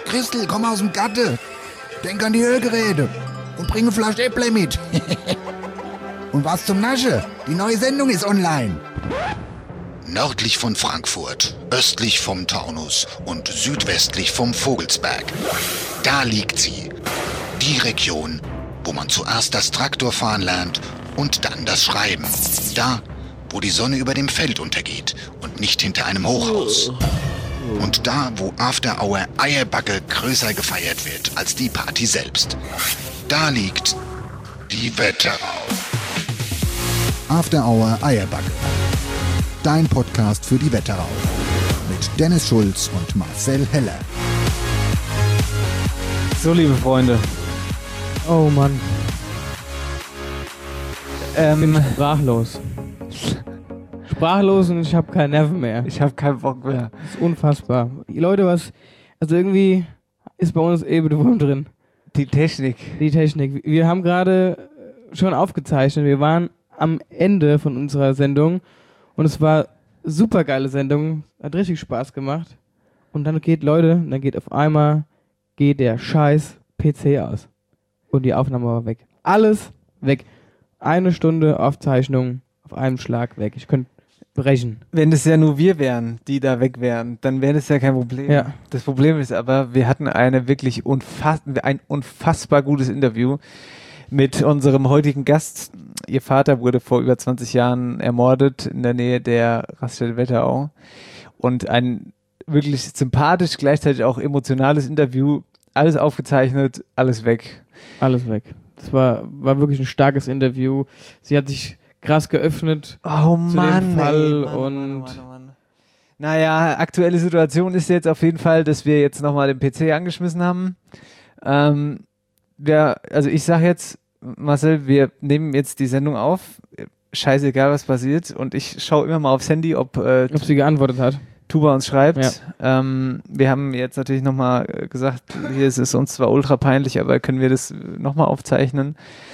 Christel, komm aus dem Gatte. Denk an die Ölgeräte. Und bring eine Flasche Äpple mit. Und was zum Nasche? Die neue Sendung ist online. Nördlich von Frankfurt, östlich vom Taunus und südwestlich vom Vogelsberg. Da liegt sie. Die Region, wo man zuerst das Traktorfahren lernt und dann das Schreiben. Da, wo die Sonne über dem Feld untergeht und nicht hinter einem Hochhaus. Und da, wo After Hour Eierbacke größer gefeiert wird als die Party selbst. Da liegt die Wetterau. After Hour Eierbacke. Dein Podcast für die Wetterau. Mit Dennis Schulz und Marcel Heller. So, liebe Freunde. Oh Mann. Bin sprachlos. Sprachlos und ich habe keine Nerven mehr. Ich habe keinen Bock mehr. Das ist unfassbar. Leute, also irgendwie ist bei uns Wurm drin. Die Technik. Wir haben gerade schon aufgezeichnet. Wir waren am Ende von unserer Sendung und es war super geile Sendung. Hat richtig Spaß gemacht. Und dann geht auf einmal der scheiß PC aus. Und die Aufnahme war weg. Alles weg. 1 Stunde Aufzeichnung auf einen Schlag weg. Ich könnte brechen. Wenn es ja nur wir wären, die da weg wären, dann wäre das ja kein Problem. Ja. Das Problem ist aber, wir hatten ein unfassbar gutes Interview mit unserem heutigen Gast. Ihr Vater wurde vor über 20 Jahren ermordet in der Nähe der Raststätte Wetterau. Und ein wirklich sympathisch, gleichzeitig auch emotionales Interview. Alles aufgezeichnet, alles weg. Alles weg. Das war wirklich ein starkes Interview. Sie hat sich krass geöffnet zu dem Fall. Mann. Naja, aktuelle Situation ist jetzt auf jeden Fall, dass wir jetzt nochmal den PC angeschmissen haben. Also ich sag jetzt, Marcel, wir nehmen jetzt die Sendung auf. Scheißegal, was passiert. Und ich schaue immer mal aufs Handy, ob sie geantwortet hat. Tuba uns schreibt. Ja. Wir haben jetzt natürlich nochmal gesagt, hier ist es uns zwar ultra peinlich, aber können wir das nochmal aufzeichnen?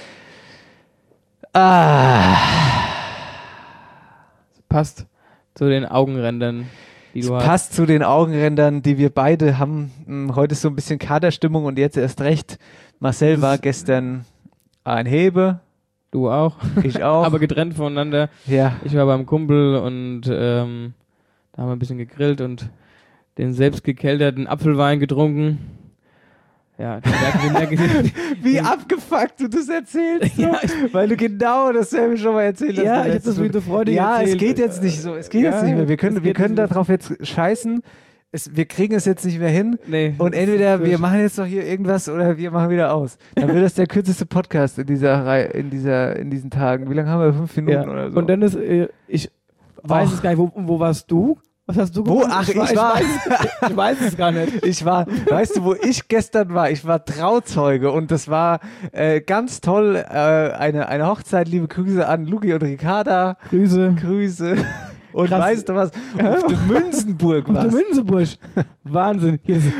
Passt zu den Augenrändern, die du hast. Passt zu den Augenrändern, die wir beide haben. Heute ist so ein bisschen Katerstimmung und jetzt erst recht. Marcel war gestern ein Hebe. Du auch. Ich auch. Aber getrennt voneinander. Ja. Ich war beim Kumpel und da haben wir ein bisschen gegrillt und den selbst gekelterten Apfelwein getrunken. Ja, wie abgefuckt du das erzählst, so. Ja, weil du genau dasselbe schon mal erzählt hast. Ja, ich hab das mit der Freude erzählt. Ja, es geht jetzt nicht so, jetzt nicht mehr. Wir können darauf jetzt scheißen. Wir kriegen es jetzt nicht mehr hin. Nee. Und entweder wir machen jetzt noch hier irgendwas oder wir machen wieder aus. Dann wird das der kürzeste Podcast in dieser Reihe, in diesen Tagen. Wie lange haben wir? 5 Minuten oder so. Und dann ist, ich weiß es gar nicht, wo warst du? Was hast du gemacht? Ach, ich weiß es gar nicht. Weißt du, wo ich gestern war? Ich war Trauzeuge und das war ganz toll. Eine Hochzeit, liebe Grüße an Luki und Ricarda. Grüße. Und krass. Weißt du was? Auf der Münzenburg war. Auf der Münzenburg. Wahnsinn.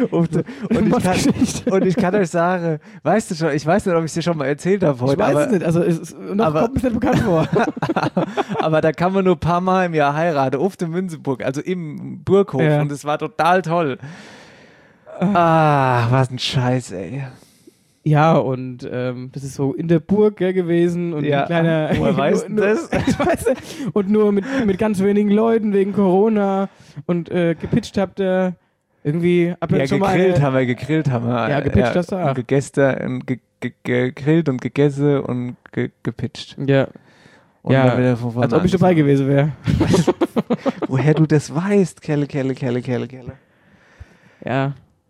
Und ich kann euch sagen, weißt du schon, ich weiß nicht, ob ich es dir schon mal erzählt habe heute. Ich weiß es nicht, also kommt mir nicht bekannt vor. Aber da kann man nur ein paar Mal im Jahr heiraten, auf der Münzenburg, also im Burghof. Ja. Und es war total toll. Was ein Scheiß, ey. Ja, und das ist so in der Burg gewesen und ein kleiner... Woher weißt du das? Und nur mit ganz wenigen Leuten wegen Corona und gepitcht habt ihr irgendwie... Gegrillt haben wir. Ja, gepitcht hast du auch. Gegrillt und gegessen und gepitcht. Ja. Und ja, als ob ich dabei gewesen wäre. Woher du das weißt, Kelle. Ja.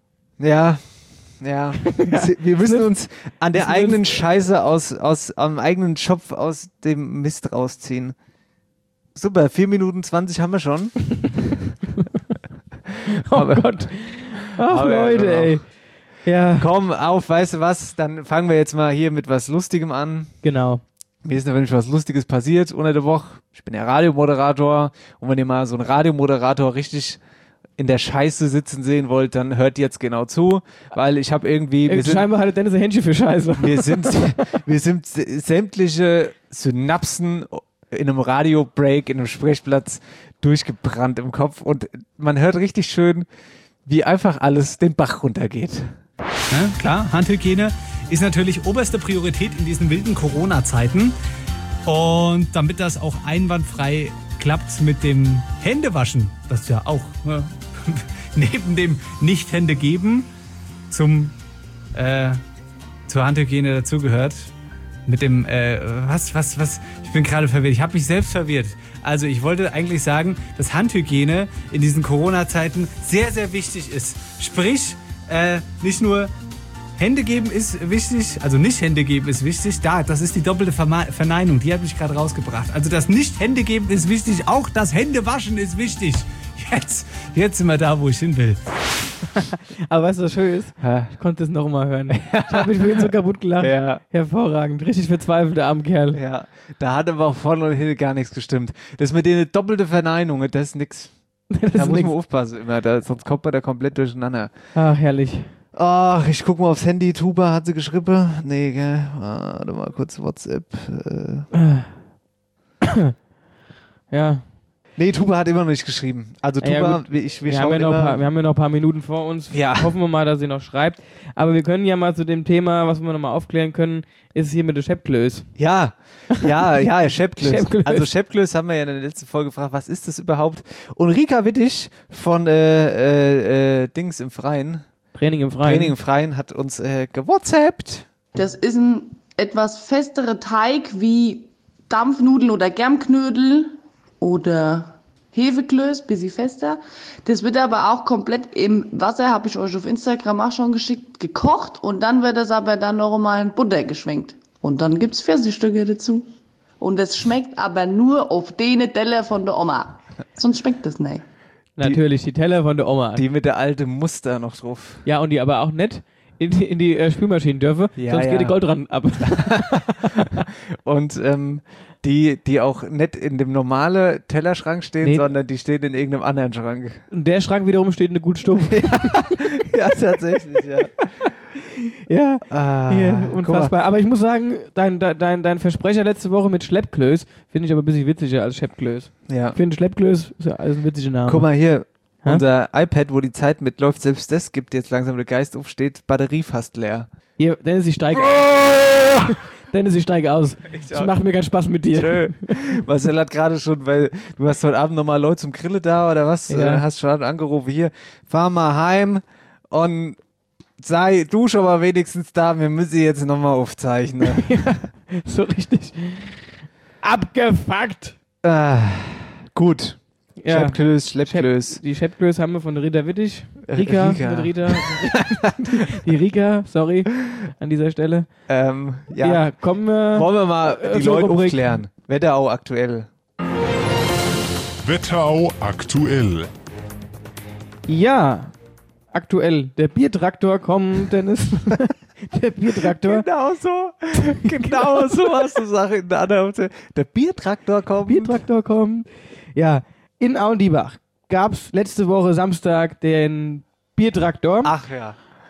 Ja, wir müssen uns an der eigenen Scheiße am eigenen Schopf aus dem Mist rausziehen. Super, 4 Minuten 20 haben wir schon. Gott. Ach Leute, ey. Ja. Komm auf, weißt du was, dann fangen wir jetzt mal hier mit was Lustigem an. Genau. Mir ist nämlich was Lustiges passiert unter der Woche. Ich bin ja Radiomoderator und wenn ihr mal so einen Radiomoderator richtig in der Scheiße sitzen sehen wollt, dann hört jetzt genau zu, weil ich habe irgendwie... Scheinbar hatte Dennis ein Händchen für Scheiße. Wir sind sämtliche Synapsen in einem Radiobreak, in einem Sprechplatz durchgebrannt im Kopf und man hört richtig schön wie einfach alles den Bach runtergeht. Ja, klar, Handhygiene ist natürlich oberste Priorität in diesen wilden Corona-Zeiten. Und damit das auch einwandfrei klappt mit dem Händewaschen, das ja auch neben dem Nicht-Hände geben zur Handhygiene dazugehört. Mit dem, ich bin gerade verwirrt, ich habe mich selbst verwirrt. Also ich wollte eigentlich sagen, dass Handhygiene in diesen Corona-Zeiten sehr, sehr wichtig ist. Sprich, nicht nur Hände geben ist wichtig, also nicht Hände geben ist wichtig. Das ist die doppelte Verneinung, die hat mich gerade rausgebracht. Also das nicht Hände geben ist wichtig, auch das Hände waschen ist wichtig. Jetzt sind wir da, wo ich hin will. Aber weißt du, was schön ist? Ich konnte es noch mal hören. Ich habe mich vorhin so kaputt gelacht. Ja. Hervorragend. Richtig verzweifelt, der arme Kerl. Ja, da hat aber auch vorne und hinten gar nichts gestimmt. Das mit den doppelte Verneinung, das ist nix. Da muss man aufpassen immer, sonst kommt man da komplett durcheinander. Ach, herrlich. Ach, ich guck mal aufs Handy. Tuba, hat sie geschrieben? Nee, gell? Warte mal kurz WhatsApp. Ja. Nee, Tuba hat immer noch nicht geschrieben. Also Tuba, wir haben ja noch ein paar Minuten vor uns. Ja. Hoffen wir mal, dass sie noch schreibt. Aber wir können ja mal zu dem Thema, was wir noch mal aufklären können, ist hier mit der Scheppklöß. Ja, Scheppklöß. Also Scheppklöß haben wir ja in der letzten Folge gefragt, was ist das überhaupt? Und Rika Wittig von Dings im Freien, Training im Freien hat uns gewhatsappt. Das ist ein etwas festerer Teig wie Dampfnudeln oder Germknödel oder Hefeklöß, bisschen fester. Das wird aber auch komplett im Wasser, habe ich euch auf Instagram auch schon geschickt, gekocht und dann wird das aber dann noch mal in Butter geschwenkt. Und dann gibt's Pfirsichstücke dazu. Und es schmeckt aber nur auf den Teller von der Oma. Sonst schmeckt das nicht. Natürlich, die Teller von der Oma. Die mit der alten Muster noch drauf. Ja, und die aber auch nicht in die Spülmaschinen dürfen, sonst geht die Goldrand ab. Und die auch nicht in dem normalen Tellerschrank stehen, sondern die stehen in irgendeinem anderen Schrank. Und der Schrank wiederum steht in der Gutstube. Ja, tatsächlich, ja. Ja, unfassbar. Aber ich muss sagen, dein Versprecher letzte Woche mit Schleppklöß finde ich aber ein bisschen witziger als Scheppklöß. Ja. Ich finde Schleppklöß ist ja alles ein witziger Name. Guck mal hier, unser iPad, wo die Zeit mitläuft, selbst das gibt jetzt langsam der Geist aufsteht, Batterie fast leer. Hier, Dennis, ich steige aus. Es macht mir keinen Spaß mit dir. Schön. Marcel hat gerade schon, weil du hast heute Abend nochmal Leute zum Grille da oder was? Ja. Hast schon angerufen, hier, fahr mal heim und sei du schon mal wenigstens da, wir müssen jetzt nochmal aufzeichnen. Ja, so richtig abgefuckt. Gut. Ja. Scheppklöß, Schleppklöß. Die Scheppklöß haben wir von Rita Wittig. Rika. Die Rika, sorry, an dieser Stelle. Ja, kommen wir. Wollen wir mal die Leute aufklären. Wetterau aktuell. Wetterau aktuell. Ja, aktuell. Der Biertraktor kommt, Dennis. Der Biertraktor. Genau so hast du Sache in der anderen. Der Biertraktor kommt. Ja, in Auendiebach gab es letzte Woche Samstag den Biertraktor. Ach ja.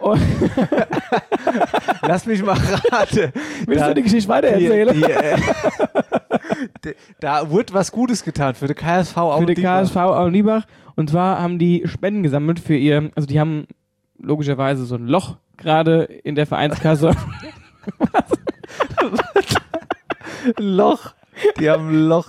Lass mich mal raten. Willst du die Geschichte weitererzählen? Da wurde was Gutes getan für den KSV Auendiebach. Für den KSV Auendiebach. Und zwar haben die Spenden gesammelt für also die haben logischerweise so ein Loch gerade in der Vereinskasse. Loch. Die haben ein Loch.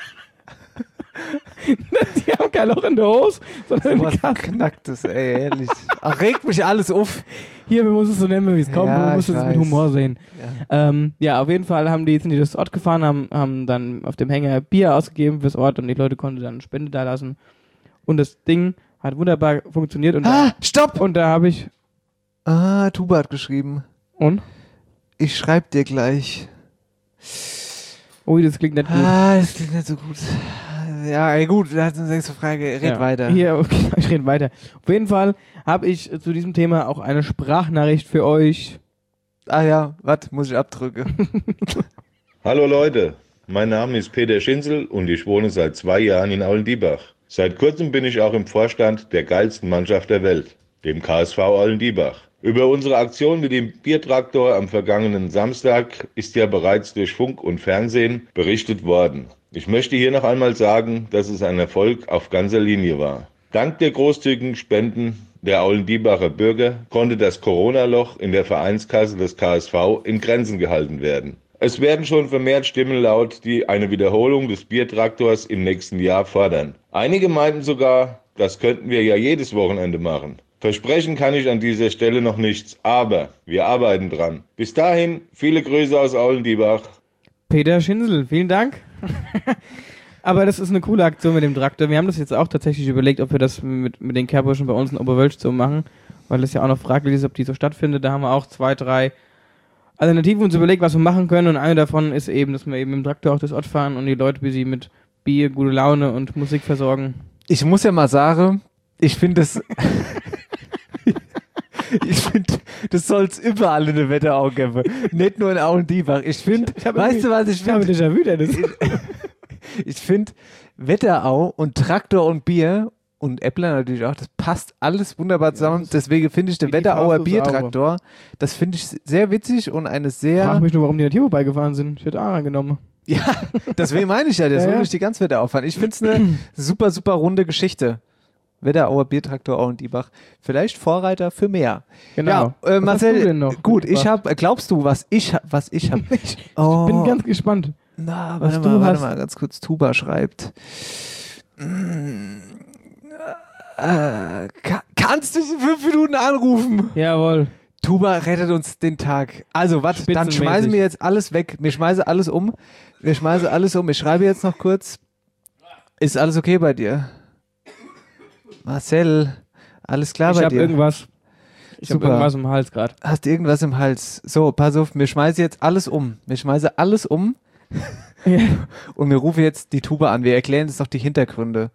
Die haben kein Loch in der Hose, sondern was Knacktes, ey, ehrlich. Ach, regt mich alles auf. Hier, wir müssen es so nennen, wie es kommt. Ja, wir müssen es mit Humor sehen. Ja. Auf jeden Fall sind die durchs Ort gefahren, haben dann auf dem Hänger Bier ausgegeben fürs Ort und die Leute konnten dann eine Spende da lassen. Und das Ding hat wunderbar funktioniert. Und stopp! Und da habe ich... Tuba hat geschrieben. Und? Ich schreib dir gleich. Ui, das klingt nicht gut. Das klingt nicht so gut. Ja, gut, da hat eine nächste Frage. Red weiter. Hier, okay, ich rede weiter. Auf jeden Fall habe ich zu diesem Thema auch eine Sprachnachricht für euch. Ah ja, was muss ich abdrücken? Hallo Leute, mein Name ist Peter Schinzel und ich wohne seit 2 Jahren in Auendiebach. Seit kurzem bin ich auch im Vorstand der geilsten Mannschaft der Welt, dem KSV Auendiebach. Über unsere Aktion mit dem Biertraktor am vergangenen Samstag ist ja bereits durch Funk und Fernsehen berichtet worden. Ich möchte hier noch einmal sagen, dass es ein Erfolg auf ganzer Linie war. Dank der großzügigen Spenden der Aulendiebacher Bürger konnte das Corona-Loch in der Vereinskasse des KSV in Grenzen gehalten werden. Es werden schon vermehrt Stimmen laut, die eine Wiederholung des Biertraktors im nächsten Jahr fordern. Einige meinten sogar, das könnten wir ja jedes Wochenende machen. Versprechen kann ich an dieser Stelle noch nichts, aber wir arbeiten dran. Bis dahin, viele Grüße aus Aulendiebach. Peter Schinsel, vielen Dank. Aber das ist eine coole Aktion mit dem Traktor. Wir haben das jetzt auch tatsächlich überlegt, ob wir das mit den Kehrburschen bei uns in Oberwölsch so machen, weil es ja auch noch fraglich ist, ob die so stattfindet. Da haben wir auch 2, 3 Alternativen uns überlegt, was wir machen können, und eine davon ist eben, dass wir eben mit dem Traktor auch das Ort fahren und die Leute wie sie mit Bier, gute Laune und Musik versorgen. Ich muss ja mal sagen, ich finde das... Ich finde, das soll es überall in der Wetterau geben. Nicht nur in Auendiebach. Ich finde, weißt du, was ich finde? Ich habe Déjà-vu, Dennis. Ich finde, Wetterau und Traktor und Bier und Äppler natürlich auch, das passt alles wunderbar zusammen. Deswegen finde ich den Wetterauer Biertraktor, das finde ich sehr witzig und eine sehr... Ich frage mich nur, warum die an Timo beigefahren sind. Ich hätte A angenommen. Ja, deswegen meine ich ja, der soll nicht die ganze Wetterau fahren. Ich finde es eine super, super runde Geschichte. Wetterauer Biertraktor Auendiebach. Vielleicht Vorreiter für mehr. Genau. Ja, Marcel, hast du denn noch gut, glaubst du, was ich habe? Ich bin ganz gespannt. Na, warte mal, ganz kurz. Tuba schreibt. Kannst du in 5 Minuten anrufen? Jawohl. Tuba rettet uns den Tag. Also, warte, dann schmeißen wir jetzt alles weg. Wir schmeißen alles um. Ich schreibe jetzt noch kurz. Ist alles okay bei dir? Marcel, alles klar bei dir? Ich habe irgendwas im Hals gerade. Hast du irgendwas im Hals? So, pass auf, wir schmeißen jetzt alles um. Ja. Und wir rufen jetzt die Tuba an. Wir erklären jetzt noch die Hintergründe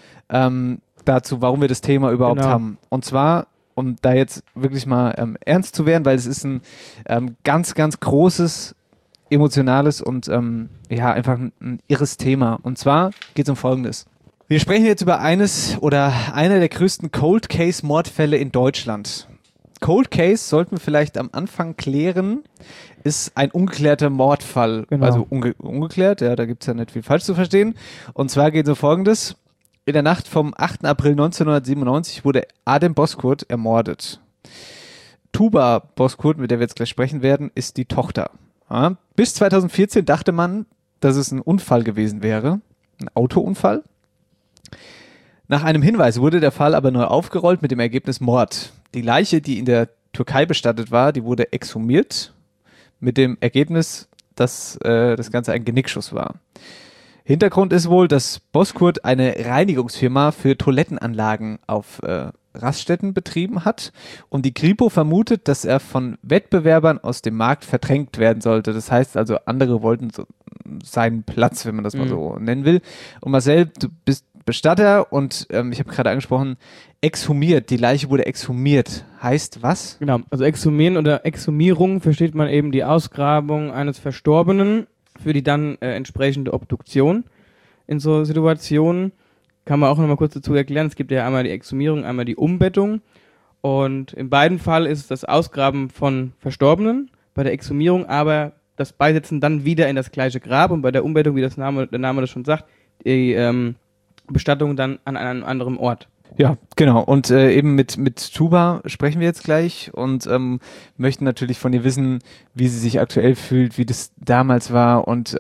dazu, warum wir das Thema überhaupt haben. Und zwar, um da jetzt wirklich mal ernst zu werden, weil es ist ein ganz, ganz großes, emotionales und einfach ein irres Thema. Und zwar geht es um Folgendes. Wir sprechen jetzt über einer der größten Cold Case Mordfälle in Deutschland. Cold Case, sollten wir vielleicht am Anfang klären, ist ein ungeklärter Mordfall. Genau. Also ungeklärt, ja, da gibt es ja nicht viel falsch zu verstehen. Und zwar geht es um Folgendes. In der Nacht vom 8. April 1997 wurde Adem Boskurt ermordet. Tuba Boskurt, mit der wir jetzt gleich sprechen werden, ist die Tochter. Ja, bis 2014 dachte man, dass es ein Unfall gewesen wäre. Ein Autounfall. Nach einem Hinweis wurde der Fall aber neu aufgerollt mit dem Ergebnis Mord. Die Leiche, die in der Türkei bestattet war, die wurde exhumiert mit dem Ergebnis, dass das Ganze ein Genickschuss war. Hintergrund ist wohl, dass Boskurt eine Reinigungsfirma für Toilettenanlagen auf Raststätten betrieben hat und die Kripo vermutet, dass er von Wettbewerbern aus dem Markt verdrängt werden sollte. Das heißt also, andere wollten so seinen Platz, wenn man das mal so nennen will. Und Marcel, du bist Bestatter und ich habe gerade angesprochen, exhumiert. Die Leiche wurde exhumiert. Heißt was? Genau, also exhumieren oder Exhumierung versteht man eben die Ausgrabung eines Verstorbenen für die dann entsprechende Obduktion. In so Situationen kann man auch noch mal kurz dazu erklären, es gibt ja einmal die Exhumierung, einmal die Umbettung und in beiden Fällen ist es das Ausgraben von Verstorbenen, bei der Exhumierung aber das Beisetzen dann wieder in das gleiche Grab und bei der Umbettung, wie der Name das schon sagt, die Bestattung dann an einem anderen Ort. Ja, genau. Und eben mit Tuba sprechen wir jetzt gleich und möchten natürlich von ihr wissen, wie sie sich aktuell fühlt, wie das damals war und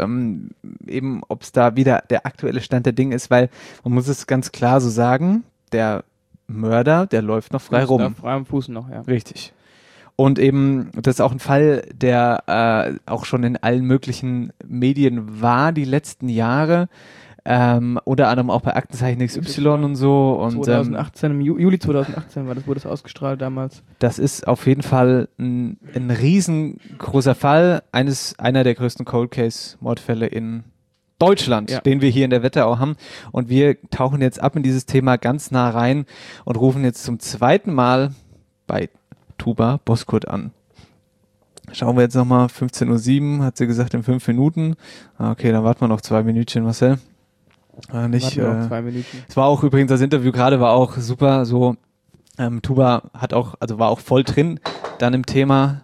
eben, ob es da wieder der aktuelle Stand der Dinge ist, weil man muss es ganz klar so sagen, der Mörder, der läuft noch frei rum. Frei am Fuß noch, ja. Richtig. Und eben, das ist auch ein Fall, der auch schon in allen möglichen Medien war die letzten Jahre. Unter anderem auch bei Aktenzeichen XY und so. Und, 2018, im Juli 2018 wurde das ausgestrahlt damals. Das ist auf jeden Fall ein riesengroßer Fall, einer der größten Cold Case Mordfälle in Deutschland, den wir hier in der Wetterau haben. Und wir tauchen jetzt ab in dieses Thema ganz nah rein und rufen jetzt zum zweiten Mal bei Tuba Boskurt an. Schauen wir jetzt nochmal, 15:07 hat sie gesagt, in 5 Minuten. Okay, dann warten wir noch 2 Minütchen, Marcel. Nicht, 2 Minuten. Es war auch übrigens, das Interview gerade war auch super, so Tuba war auch voll drin dann im Thema,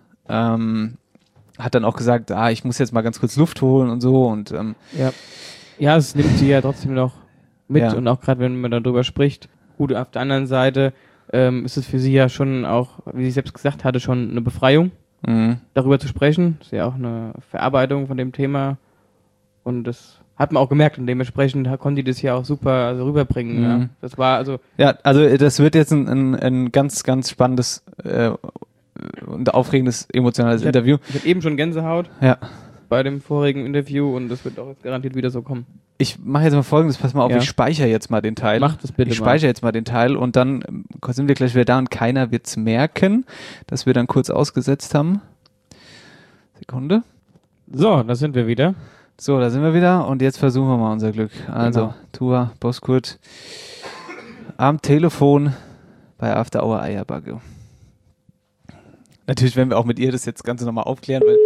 hat dann auch gesagt, ich muss jetzt mal ganz kurz Luft holen und so und ja, es nimmt sie ja trotzdem noch mit und auch gerade wenn man darüber spricht, Gut, auf der anderen Seite ist es für sie ja schon auch, wie sie selbst gesagt hatte, schon eine Befreiung, darüber zu sprechen. Das ist ja auch eine Verarbeitung von dem Thema. Und das hat man auch gemerkt und dementsprechend konnte die das ja auch super rüberbringen. Ja. Das war also... Ja, also das wird jetzt ein ganz, ganz spannendes und aufregendes, emotionales Interview. Ich hatte eben schon Gänsehaut bei dem vorigen Interview und das wird auch jetzt garantiert wieder so kommen. Ich mache jetzt mal Folgendes, pass mal auf, ich speichere jetzt mal den Teil. Mach das bitte Ich speichere jetzt mal den Teil und dann sind wir gleich wieder da und keiner wird es merken, dass wir dann kurz ausgesetzt haben. Sekunde. So, da sind wir wieder. So, da sind wir wieder und jetzt versuchen wir mal unser Glück. Also, Genau. Tua, Boskurt, am Telefon bei After Hour Eierbacke. Natürlich werden wir auch mit ihr das jetzt Ganze nochmal aufklären, weil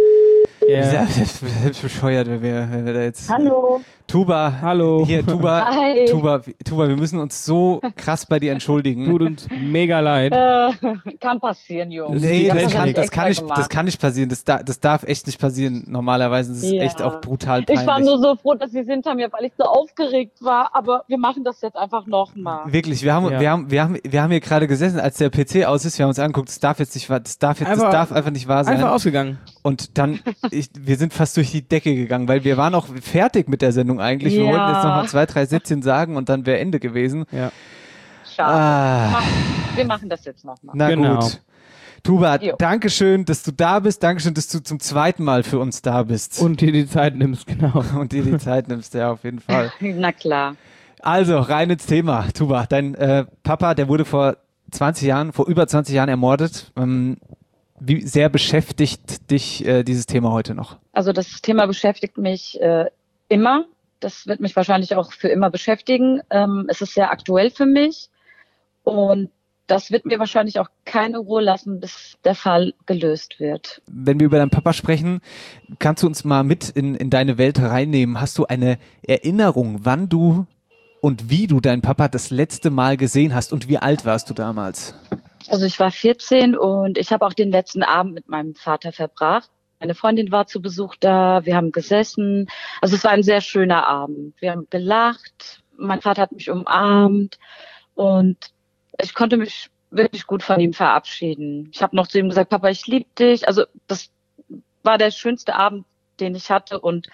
selbst bescheuert, wenn wir da jetzt... Hallo. Tuba, hallo. Hier, Tuba, Hi. Tuba, wir müssen uns so krass bei dir entschuldigen. Tut uns mega leid. Kann passieren, Jungs. Nee, Ich hab das gar nicht extra das kann nicht passieren. Das darf echt nicht passieren. Normalerweise ist es echt auch brutal peinlich. Ich war nur so froh, dass Sie sind, weil ich so aufgeregt war, aber wir machen das jetzt einfach nochmal. Wirklich, wir haben hier gerade gesessen, als der PC aus ist, wir haben uns angeguckt, das darf einfach nicht wahr sein. Einfach ausgegangen. Und dann, wir sind fast durch die Decke gegangen, weil wir waren auch fertig mit der Sendung eigentlich. Wir wollten jetzt nochmal 2, 3 Sätzchen sagen und dann wäre Ende gewesen. Ja. Schade. Wir machen das jetzt nochmal. Na gut. Tuba, Dankeschön, dass du da bist. Dankeschön, dass du zum zweiten Mal für uns da bist. Und dir die Zeit nimmst, genau. Und dir die Zeit nimmst, ja, auf jeden Fall. Na klar. Also, rein ins Thema, Tuba. Dein Papa, der wurde vor über 20 Jahren ermordet. Wie sehr beschäftigt dich dieses Thema heute noch? Also das Thema beschäftigt mich immer. Das wird mich wahrscheinlich auch für immer beschäftigen. Es ist sehr aktuell für mich und das wird mir wahrscheinlich auch keine Ruhe lassen, bis der Fall gelöst wird. Wenn wir über deinen Papa sprechen, kannst du uns mal mit in deine Welt reinnehmen? Hast du eine Erinnerung, wann du und wie du deinen Papa das letzte Mal gesehen hast und wie alt warst du damals? Also ich war 14 und ich habe auch den letzten Abend mit meinem Vater verbracht. Meine Freundin war zu Besuch da, wir haben gesessen. Also es war ein sehr schöner Abend. Wir haben gelacht, mein Vater hat mich umarmt und ich konnte mich wirklich gut von ihm verabschieden. Ich habe noch zu ihm gesagt, Papa, ich liebe dich. Also das war der schönste Abend, den ich hatte und...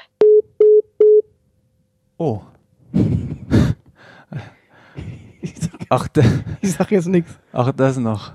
Oh. Ich sag jetzt nichts. Auch das noch.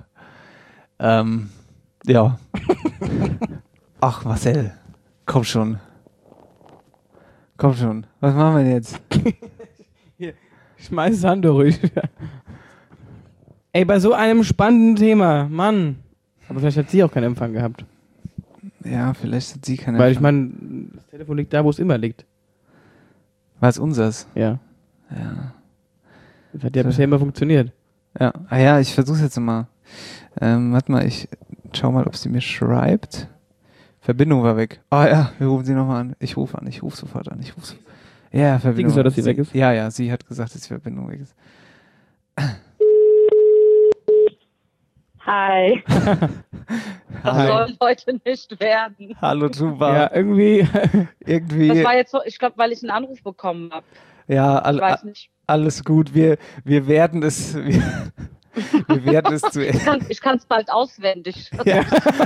Ja. Ach, Marcel, komm schon. Was machen wir denn jetzt? Hier, schmeiß das Handtuch ruhig. Ey, bei so einem spannenden Thema, Mann. Aber vielleicht hat sie auch keinen Empfang gehabt. Ja, vielleicht hat sie keinen Weil Empfang. ich meine, das Telefon liegt da, wo es immer liegt. War es unseres? Ja. Das hat ja bisher immer funktioniert. Ja. Ah ja, ich versuch's jetzt mal. Warte mal, ich schau mal, ob sie mir schreibt. Verbindung war weg. Ah ja, wir rufen sie nochmal an. Ich rufe sofort an. Ja, Verbindung. Denkst du, dass sie weg ist? Ja, sie hat gesagt, dass die Verbindung weg ist. Hi. Das soll heute nicht werden. Hallo, Tuba. Ja, irgendwie. Das war jetzt so, ich glaube, weil ich einen Anruf bekommen habe. Ja, Ich weiß nicht. alles gut. Wir werden es. Wir werden es zu Ich kann es bald auswendig. Ja.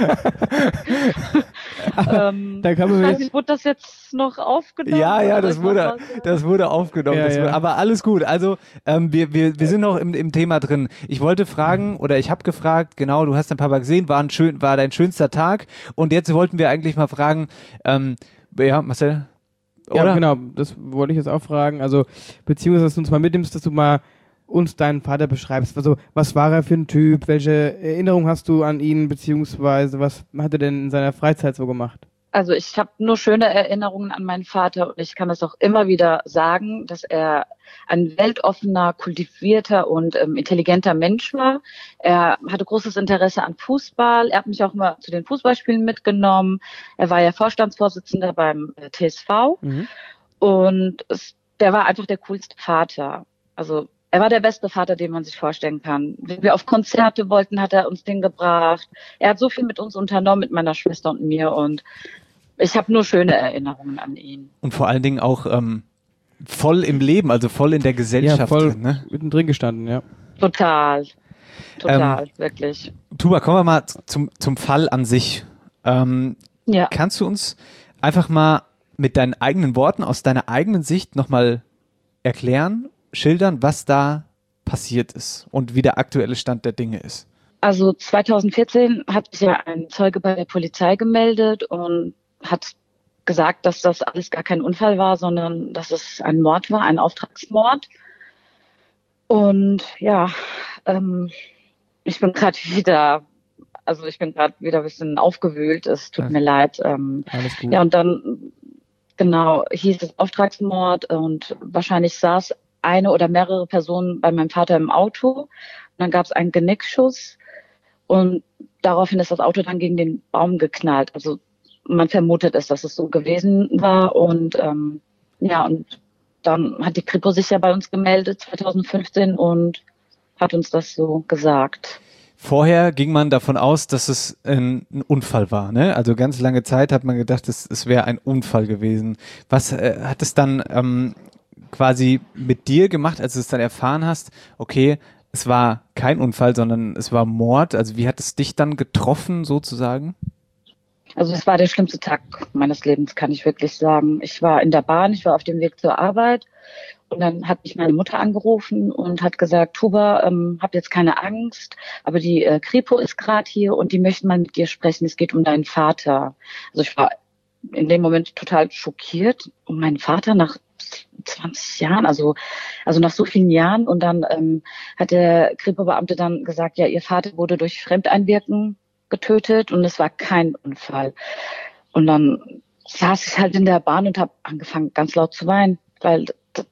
Da kann man weiß nicht, wurde das jetzt noch aufgenommen? Ja, das wurde aufgenommen. Ja. Aber alles gut. Also wir sind noch im Thema drin. Ich wollte fragen, oder ich habe gefragt, genau, du hast deinen Papa gesehen, war dein schönster Tag. Und jetzt wollten wir eigentlich mal fragen, ja, Marcel? Oder? Ja, genau, das wollte ich jetzt auch fragen. Also, beziehungsweise, dass du uns mal mitnimmst, dass du mal uns deinen Vater beschreibst. Also, was war er für ein Typ? Welche Erinnerung hast du an ihn? Beziehungsweise, was hat er denn in seiner Freizeit so gemacht? Also ich habe nur schöne Erinnerungen an meinen Vater und ich kann das auch immer wieder sagen, dass er ein weltoffener, kultivierter und intelligenter Mensch war. Er hatte großes Interesse an Fußball. Er hat mich auch mal zu den Fußballspielen mitgenommen. Er war ja Vorstandsvorsitzender beim TSV und der war einfach der coolste Vater. Also er war der beste Vater, den man sich vorstellen kann. Wenn wir auf Konzerte wollten, hat er uns den gebracht. Er hat so viel mit uns unternommen, mit meiner Schwester und mir und ich habe nur schöne Erinnerungen an ihn. Und vor allen Dingen auch voll im Leben, also voll in der Gesellschaft. Ja, voll drin, ne? mittendrin gestanden, ja. Total, wirklich. Tuba, kommen wir mal zum Fall an sich. Ja. Kannst du uns einfach mal mit deinen eigenen Worten, aus deiner eigenen Sicht nochmal erklären, schildern, was da passiert ist und wie der aktuelle Stand der Dinge ist? Also 2014 hat sich ja ein Zeuge bei der Polizei gemeldet und hat gesagt, dass das alles gar kein Unfall war, sondern dass es ein Mord war, ein Auftragsmord. Und ja, ich bin gerade wieder ein bisschen aufgewühlt. Es tut mir leid. Alles gut. Ja, und dann genau hieß es Auftragsmord und wahrscheinlich saß eine oder mehrere Personen bei meinem Vater im Auto. Und dann gab es einen Genickschuss und daraufhin ist das Auto dann gegen den Baum geknallt. Also man vermutet es, dass es so gewesen war. Und ja, und dann hat die Kripo sich ja bei uns gemeldet 2015 und hat uns das so gesagt. Vorher ging man davon aus, dass es ein Unfall war, ne? Also ganz lange Zeit hat man gedacht, es wäre ein Unfall gewesen. Was hat es dann quasi mit dir gemacht, als du es dann erfahren hast? Okay, es war kein Unfall, sondern es war Mord. Also wie hat es dich dann getroffen, sozusagen? Also es war der schlimmste Tag meines Lebens, kann ich wirklich sagen. Ich war in der Bahn, ich war auf dem Weg zur Arbeit und dann hat mich meine Mutter angerufen und hat gesagt, Tuba, hab jetzt keine Angst, aber die Kripo ist gerade hier und die möchten mal mit dir sprechen, es geht um deinen Vater. Also ich war in dem Moment total schockiert, um meinen Vater nach 20 Jahren, also nach so vielen Jahren. Und dann hat der Kripo-Beamte dann gesagt, ja, ihr Vater wurde durch Fremdeinwirken getötet und es war kein Unfall. Und dann saß ich halt in der Bahn und habe angefangen, ganz laut zu weinen, weil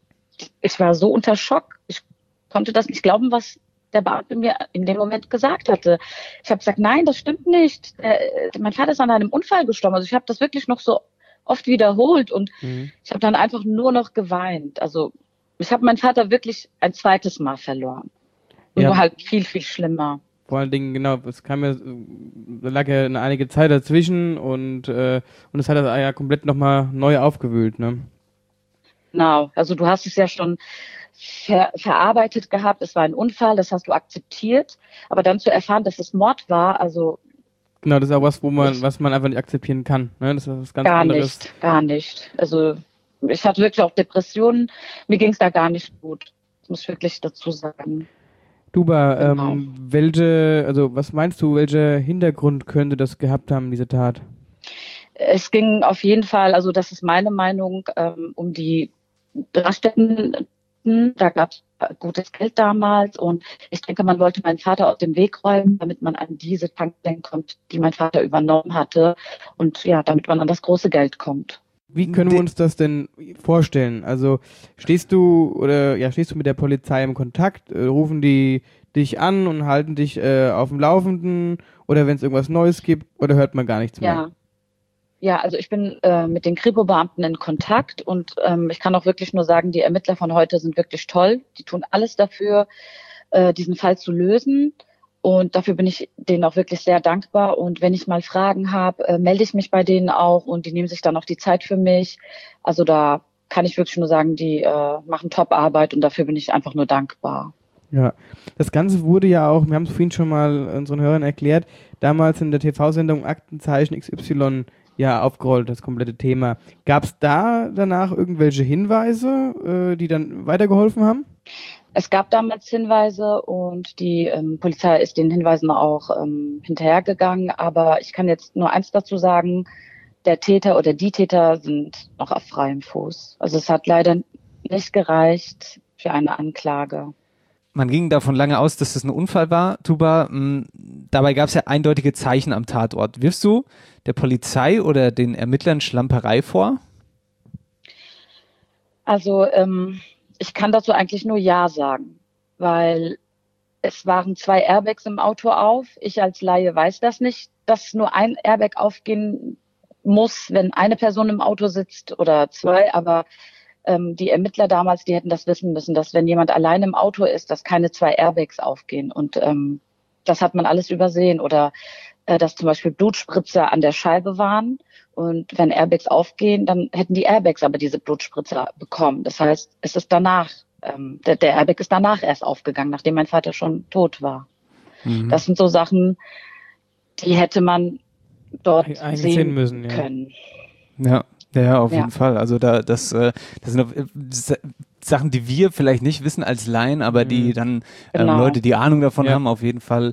ich war so unter Schock. Ich konnte das nicht glauben, was der Beamte mir in dem Moment gesagt hatte. Ich habe gesagt, nein, das stimmt nicht. Mein Vater ist an einem Unfall gestorben. Also ich habe das wirklich noch so oft wiederholt und ich habe dann einfach nur noch geweint. Also ich habe meinen Vater wirklich ein zweites Mal verloren. Und Ja. nur halt viel, viel schlimmer. Vor allen Dingen, genau, es kam ja, da lag ja eine einige Zeit dazwischen und es hat das ja komplett nochmal neu aufgewühlt, ne? Genau, also du hast es ja schon verarbeitet gehabt, es war ein Unfall, das hast du akzeptiert, aber dann zu erfahren, dass es Mord war, also Genau, das ist auch was, was man einfach nicht akzeptieren kann, ne? Das ist was ganz anderes. gar nicht. Also ich hatte wirklich auch Depressionen, mir ging es da gar nicht gut, das muss ich wirklich dazu sagen. Tuba, Genau. was meinst du, welcher Hintergrund könnte das gehabt haben, diese Tat? Es ging auf jeden Fall, also das ist meine Meinung, um die Raststätten. Da gab es gutes Geld damals und ich denke, man wollte meinen Vater aus dem Weg räumen, damit man an diese Tankstellen kommt, die mein Vater übernommen hatte und ja, damit man an das große Geld kommt. Wie können wir uns das denn vorstellen? Also stehst du mit der Polizei im Kontakt, rufen die dich an und halten dich auf dem Laufenden oder wenn es irgendwas Neues gibt oder hört man gar nichts mehr? Ja, also ich bin mit den Kripo-Beamten in Kontakt und ich kann auch wirklich nur sagen, die Ermittler von heute sind wirklich toll. Die tun alles dafür, diesen Fall zu lösen. Und dafür bin ich denen auch wirklich sehr dankbar. Und wenn ich mal Fragen habe, melde ich mich bei denen auch und die nehmen sich dann auch die Zeit für mich. Also da kann ich wirklich nur sagen, die machen Top-Arbeit und dafür bin ich einfach nur dankbar. Ja, das Ganze wurde ja auch, wir haben es vorhin schon mal unseren Hörern erklärt, damals in der TV-Sendung Aktenzeichen XY ja aufgerollt, das komplette Thema. Gab es da danach irgendwelche Hinweise, die dann weitergeholfen haben? Es gab damals Hinweise und die Polizei ist den Hinweisen auch hinterhergegangen. Aber ich kann jetzt nur eins dazu sagen, der Täter oder die Täter sind noch auf freiem Fuß. Also es hat leider nicht gereicht für eine Anklage. Man ging davon lange aus, dass das ein Unfall war, Tuba. Dabei gab es ja eindeutige Zeichen am Tatort. Wirfst du der Polizei oder den Ermittlern Schlamperei vor? Also ich kann dazu eigentlich nur Ja sagen, weil es waren 2 Airbags im Auto auf. Ich als Laie weiß das nicht, dass nur ein Airbag aufgehen muss, wenn eine Person im Auto sitzt oder 2, aber die Ermittler damals, die hätten das wissen müssen, dass wenn jemand allein im Auto ist, dass keine 2 Airbags aufgehen. Und das hat man alles übersehen. Oder dass zum Beispiel Blutspritzer an der Scheibe waren Und wenn Airbags aufgehen, dann hätten die Airbags aber diese Blutspritze bekommen. Das heißt, es ist danach, der Airbag ist danach erst aufgegangen, nachdem mein Vater schon tot war. Mhm. Das sind so Sachen, die hätte man dort sehen müssen, ja. können. Ja, auf jeden Fall. Also das sind Sachen, die wir vielleicht nicht wissen als Laien, aber die dann Leute, die Ahnung davon haben, auf jeden Fall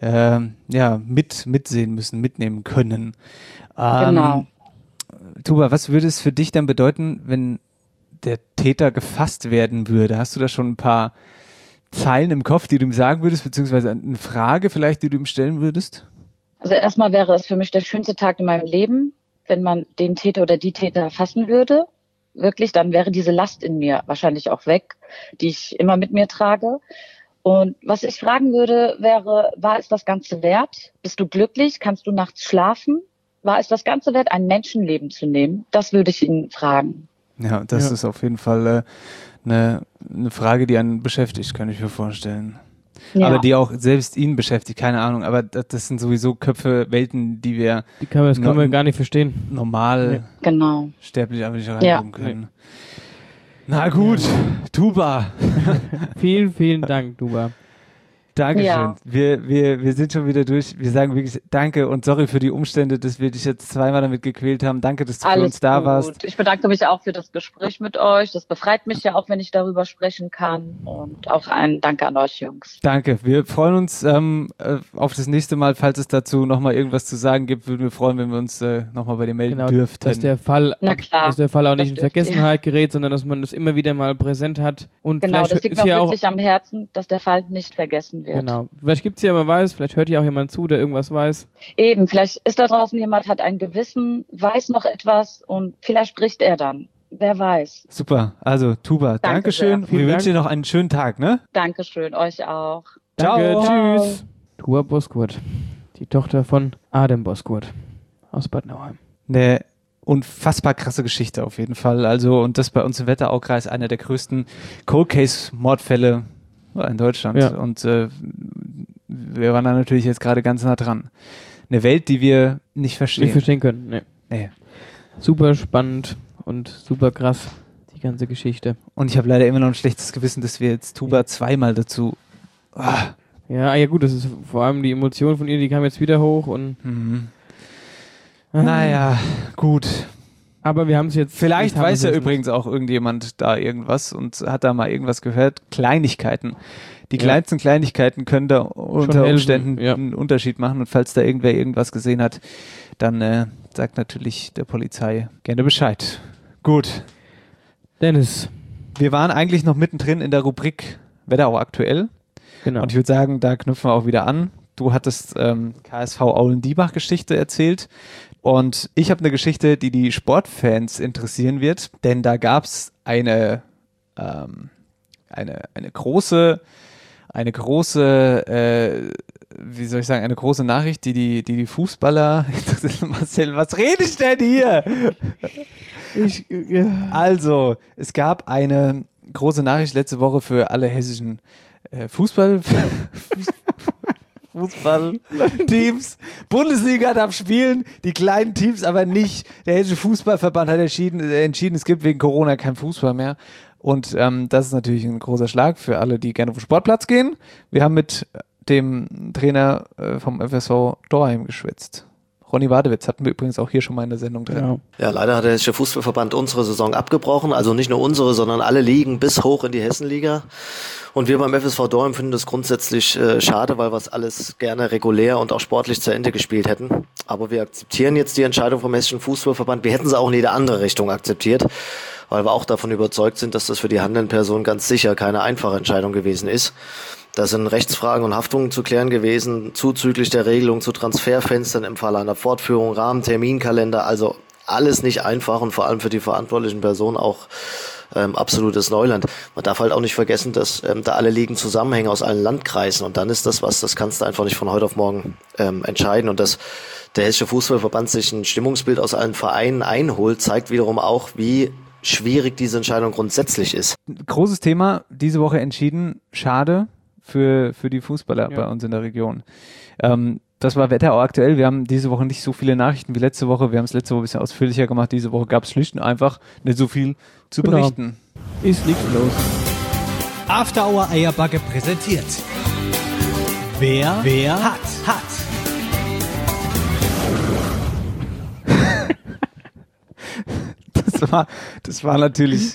mitsehen müssen, mitnehmen können. Genau. Tuba, was würde es für dich dann bedeuten, wenn der Täter gefasst werden würde? Hast du da schon ein paar Zeilen im Kopf, die du ihm sagen würdest, beziehungsweise eine Frage vielleicht, die du ihm stellen würdest? Also erstmal wäre es für mich der schönste Tag in meinem Leben, wenn man den Täter oder die Täter fassen würde. Wirklich, dann wäre diese Last in mir wahrscheinlich auch weg, die ich immer mit mir trage. Und was ich fragen würde, wäre, war es das Ganze wert? Bist du glücklich? Kannst du nachts schlafen? War es das Ganze wert, ein Menschenleben zu nehmen? Das würde ich ihn fragen. Ja, das ist auf jeden Fall eine Frage, die einen beschäftigt, kann ich mir vorstellen. Ja. Aber die auch selbst ihn beschäftigt, keine Ahnung. Aber das sind sowieso Köpfe, Welten, die wir können wir gar nicht verstehen. Normal sterblich einfach nicht reingucken können. Na gut, Tuba. Vielen, vielen Dank, Tuba. Dankeschön. Ja. Wir sind schon wieder durch. Wir sagen wirklich Danke und sorry für die Umstände, dass wir dich jetzt zweimal damit gequält haben. Danke, dass du für uns da warst. Ich bedanke mich auch für das Gespräch mit euch. Das befreit mich ja auch, wenn ich darüber sprechen kann. Und auch ein Danke an euch, Jungs. Danke. Wir freuen uns auf das nächste Mal. Falls es dazu nochmal irgendwas zu sagen gibt, würden wir freuen, wenn wir uns nochmal bei dir melden dürften. Dass der Fall auch nicht in Vergessenheit gerät, sondern dass man das immer wieder mal präsent hat. Und genau, das liegt mir auch wirklich am Herzen, dass der Fall nicht vergessen wird. Genau. Vielleicht gibt es ja, wer weiß, vielleicht hört ja auch jemand zu, der irgendwas weiß. Eben, vielleicht ist da draußen jemand, hat ein Gewissen, weiß noch etwas und vielleicht spricht er dann. Wer weiß. Super. Also, Tuba, Dankeschön. Wir wünschen dir noch einen schönen Tag, ne? Dankeschön, euch auch. Danke, tschüss. Tuba Boskurt, die Tochter von Adem Boskurt aus Bad Nauheim. Eine unfassbar krasse Geschichte auf jeden Fall. Also, und das bei uns im Wetteraukreis einer der größten Cold-Case-Mordfälle in Deutschland. Ja. Und wir waren da natürlich jetzt gerade ganz nah dran. Eine Welt, die wir nicht verstehen. Nicht verstehen können, nee. Super spannend und super krass, die ganze Geschichte. Und ich habe leider immer noch ein schlechtes Gewissen, dass wir jetzt Tuba zweimal dazu... Ja, gut, das ist vor allem die Emotion von ihr, die kam jetzt wieder hoch und... Naja, gut. Aber wir haben es jetzt... Vielleicht weiß ja übrigens auch irgendjemand da irgendwas und hat da mal irgendwas gehört. Kleinigkeiten. Die kleinsten Kleinigkeiten können da unter Umständen einen Unterschied machen. Und falls da irgendwer irgendwas gesehen hat, dann sagt natürlich der Polizei gerne Bescheid. Gut. Dennis. Wir waren eigentlich noch mittendrin in der Rubrik Wetterau aktuell. Genau. Und ich würde sagen, da knüpfen wir auch wieder an. Du hattest KSV Auen-Diebach-Geschichte erzählt. Und ich habe eine Geschichte, die die Sportfans interessieren wird, denn da gab es eine große, wie soll ich sagen, eine große Nachricht, die Fußballer, Marcel, was rede ich denn hier? Also, es gab eine große Nachricht letzte Woche für alle hessischen Fußballteams. Bundesliga darf spielen, die kleinen Teams aber nicht. Der Hessische Fußballverband hat entschieden, es gibt wegen Corona kein Fußball mehr. Und das ist natürlich ein großer Schlag für alle, die gerne auf den Sportplatz gehen. Wir haben mit dem Trainer vom FSV Dorheim geschwätzt. Ronny Wadewitz hatten wir übrigens auch hier schon mal in der Sendung drin. Genau. Ja, leider hat der Hessische Fußballverband unsere Saison abgebrochen. Also nicht nur unsere, sondern alle Ligen bis hoch in die Hessenliga. Und wir beim FSV Dorheim finden das grundsätzlich schade, weil wir es alles gerne regulär und auch sportlich zu Ende gespielt hätten. Aber wir akzeptieren jetzt die Entscheidung vom Hessischen Fußballverband. Wir hätten sie auch in jede andere Richtung akzeptiert, weil wir auch davon überzeugt sind, dass das für die handelnden Personen ganz sicher keine einfache Entscheidung gewesen ist. Da sind Rechtsfragen und Haftungen zu klären gewesen, zuzüglich der Regelung zu Transferfenstern im Falle einer Fortführung, Rahmen, Terminkalender, also alles nicht einfach und vor allem für die verantwortlichen Personen auch absolutes Neuland. Man darf halt auch nicht vergessen, dass da alle Ligen zusammenhängen aus allen Landkreisen und dann ist das kannst du einfach nicht von heute auf morgen entscheiden und dass der Hessische Fußballverband sich ein Stimmungsbild aus allen Vereinen einholt, zeigt wiederum auch, wie schwierig diese Entscheidung grundsätzlich ist. Großes Thema, diese Woche entschieden, schade für die Fußballer bei uns in der Region. Das war Wetterau aktuell. Wir haben diese Woche nicht so viele Nachrichten wie letzte Woche. Wir haben es letzte Woche ein bisschen ausführlicher gemacht. Diese Woche gab es schlicht und einfach nicht so viel zu berichten. Ist nichts los. After Hour Eierbacke präsentiert. Wer hat. Das war natürlich.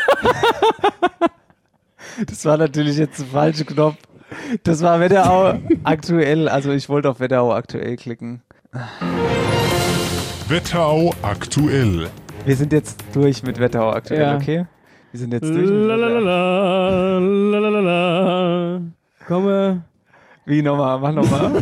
Das war natürlich jetzt der falsche Knopf. Das war Wetterau aktuell. Also ich wollte auf Wetterau aktuell klicken. Wetterau aktuell. Wir sind jetzt durch mit Wetterau aktuell, Ja. okay? Wir sind jetzt durch mit Wetterau. Komme. Wie nochmal? Mach nochmal.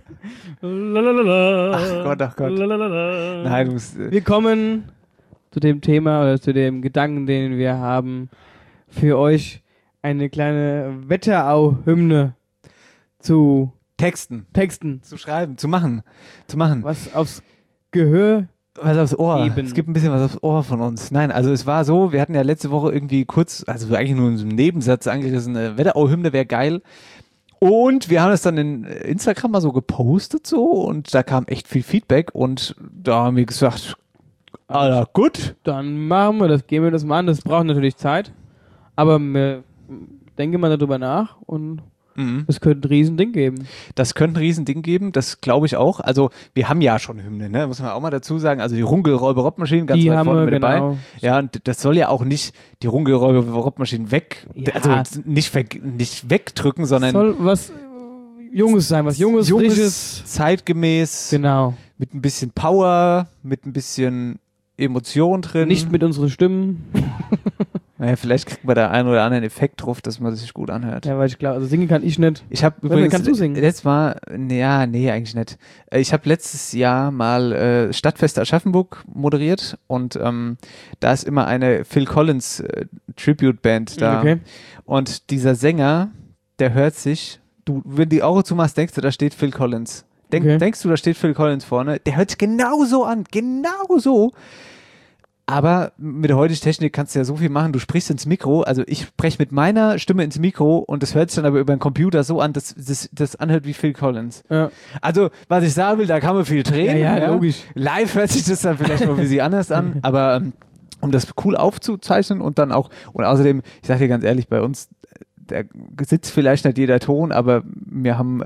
Ach Gott. Nein, du musst. Wir kommen zu dem Thema oder zu dem Gedanken, den wir haben, für euch eine kleine Wetterau-Hymne zu Texten. Zu schreiben, zu machen. Was aufs Gehör. Was aufs Ohr. Eben. Es gibt ein bisschen was aufs Ohr von uns. Nein, also es war so, wir hatten ja letzte Woche irgendwie kurz, also eigentlich nur in so einem Nebensatz angerissen, eine Wetterau-Hymne wäre geil. Und wir haben es dann in Instagram mal so gepostet so und da kam echt viel Feedback und da haben wir gesagt, Alter, gut. Dann machen wir das, gehen wir das mal an. Das braucht natürlich Zeit, aber denke mal darüber nach und es könnte ein Riesending geben. Das könnte ein Riesending geben, das glaube ich auch. Also wir haben ja schon Hymne, ne? Muss man auch mal dazu sagen. Also die Runkelräuber-Rottmaschinen ganz weit vorne mit dabei. Ja, und das soll ja auch nicht die Runkelräuber-Rottmaschinen nicht wegdrücken, sondern soll was Junges sein, was Junges, Frisches. Zeitgemäß. Genau. Mit ein bisschen Power, mit ein bisschen Emotion drin. Nicht mit unseren Stimmen. Naja, vielleicht kriegt man da einen oder anderen Effekt drauf, dass man sich gut anhört. Ja, weil ich glaube, also singen kann ich nicht. Ich habe übrigens, kannst du singen? Letztes Mal, nee, eigentlich nicht. Ich habe letztes Jahr mal Stadtfest Aschaffenburg moderiert und da ist immer eine Phil Collins Tribute-Band da. Okay. Und dieser Sänger, der hört sich, wenn die Augen zumachst, denkst du, da steht Phil Collins. Denkst du, da steht Phil Collins vorne? Der hört sich genauso an, genauso. Aber mit der heutigen Technik kannst du ja so viel machen. Du sprichst ins Mikro, also ich spreche mit meiner Stimme ins Mikro und das hört sich dann aber über den Computer so an, dass das anhört wie Phil Collins. Ja. Also, was ich sagen will, da kann man viel drehen. Ja, logisch. Live hört sich das dann vielleicht noch ein bisschen anders an, aber um das cool aufzuzeichnen und dann auch, und außerdem, ich sag dir ganz ehrlich, bei uns, da sitzt vielleicht nicht jeder Ton, aber wir haben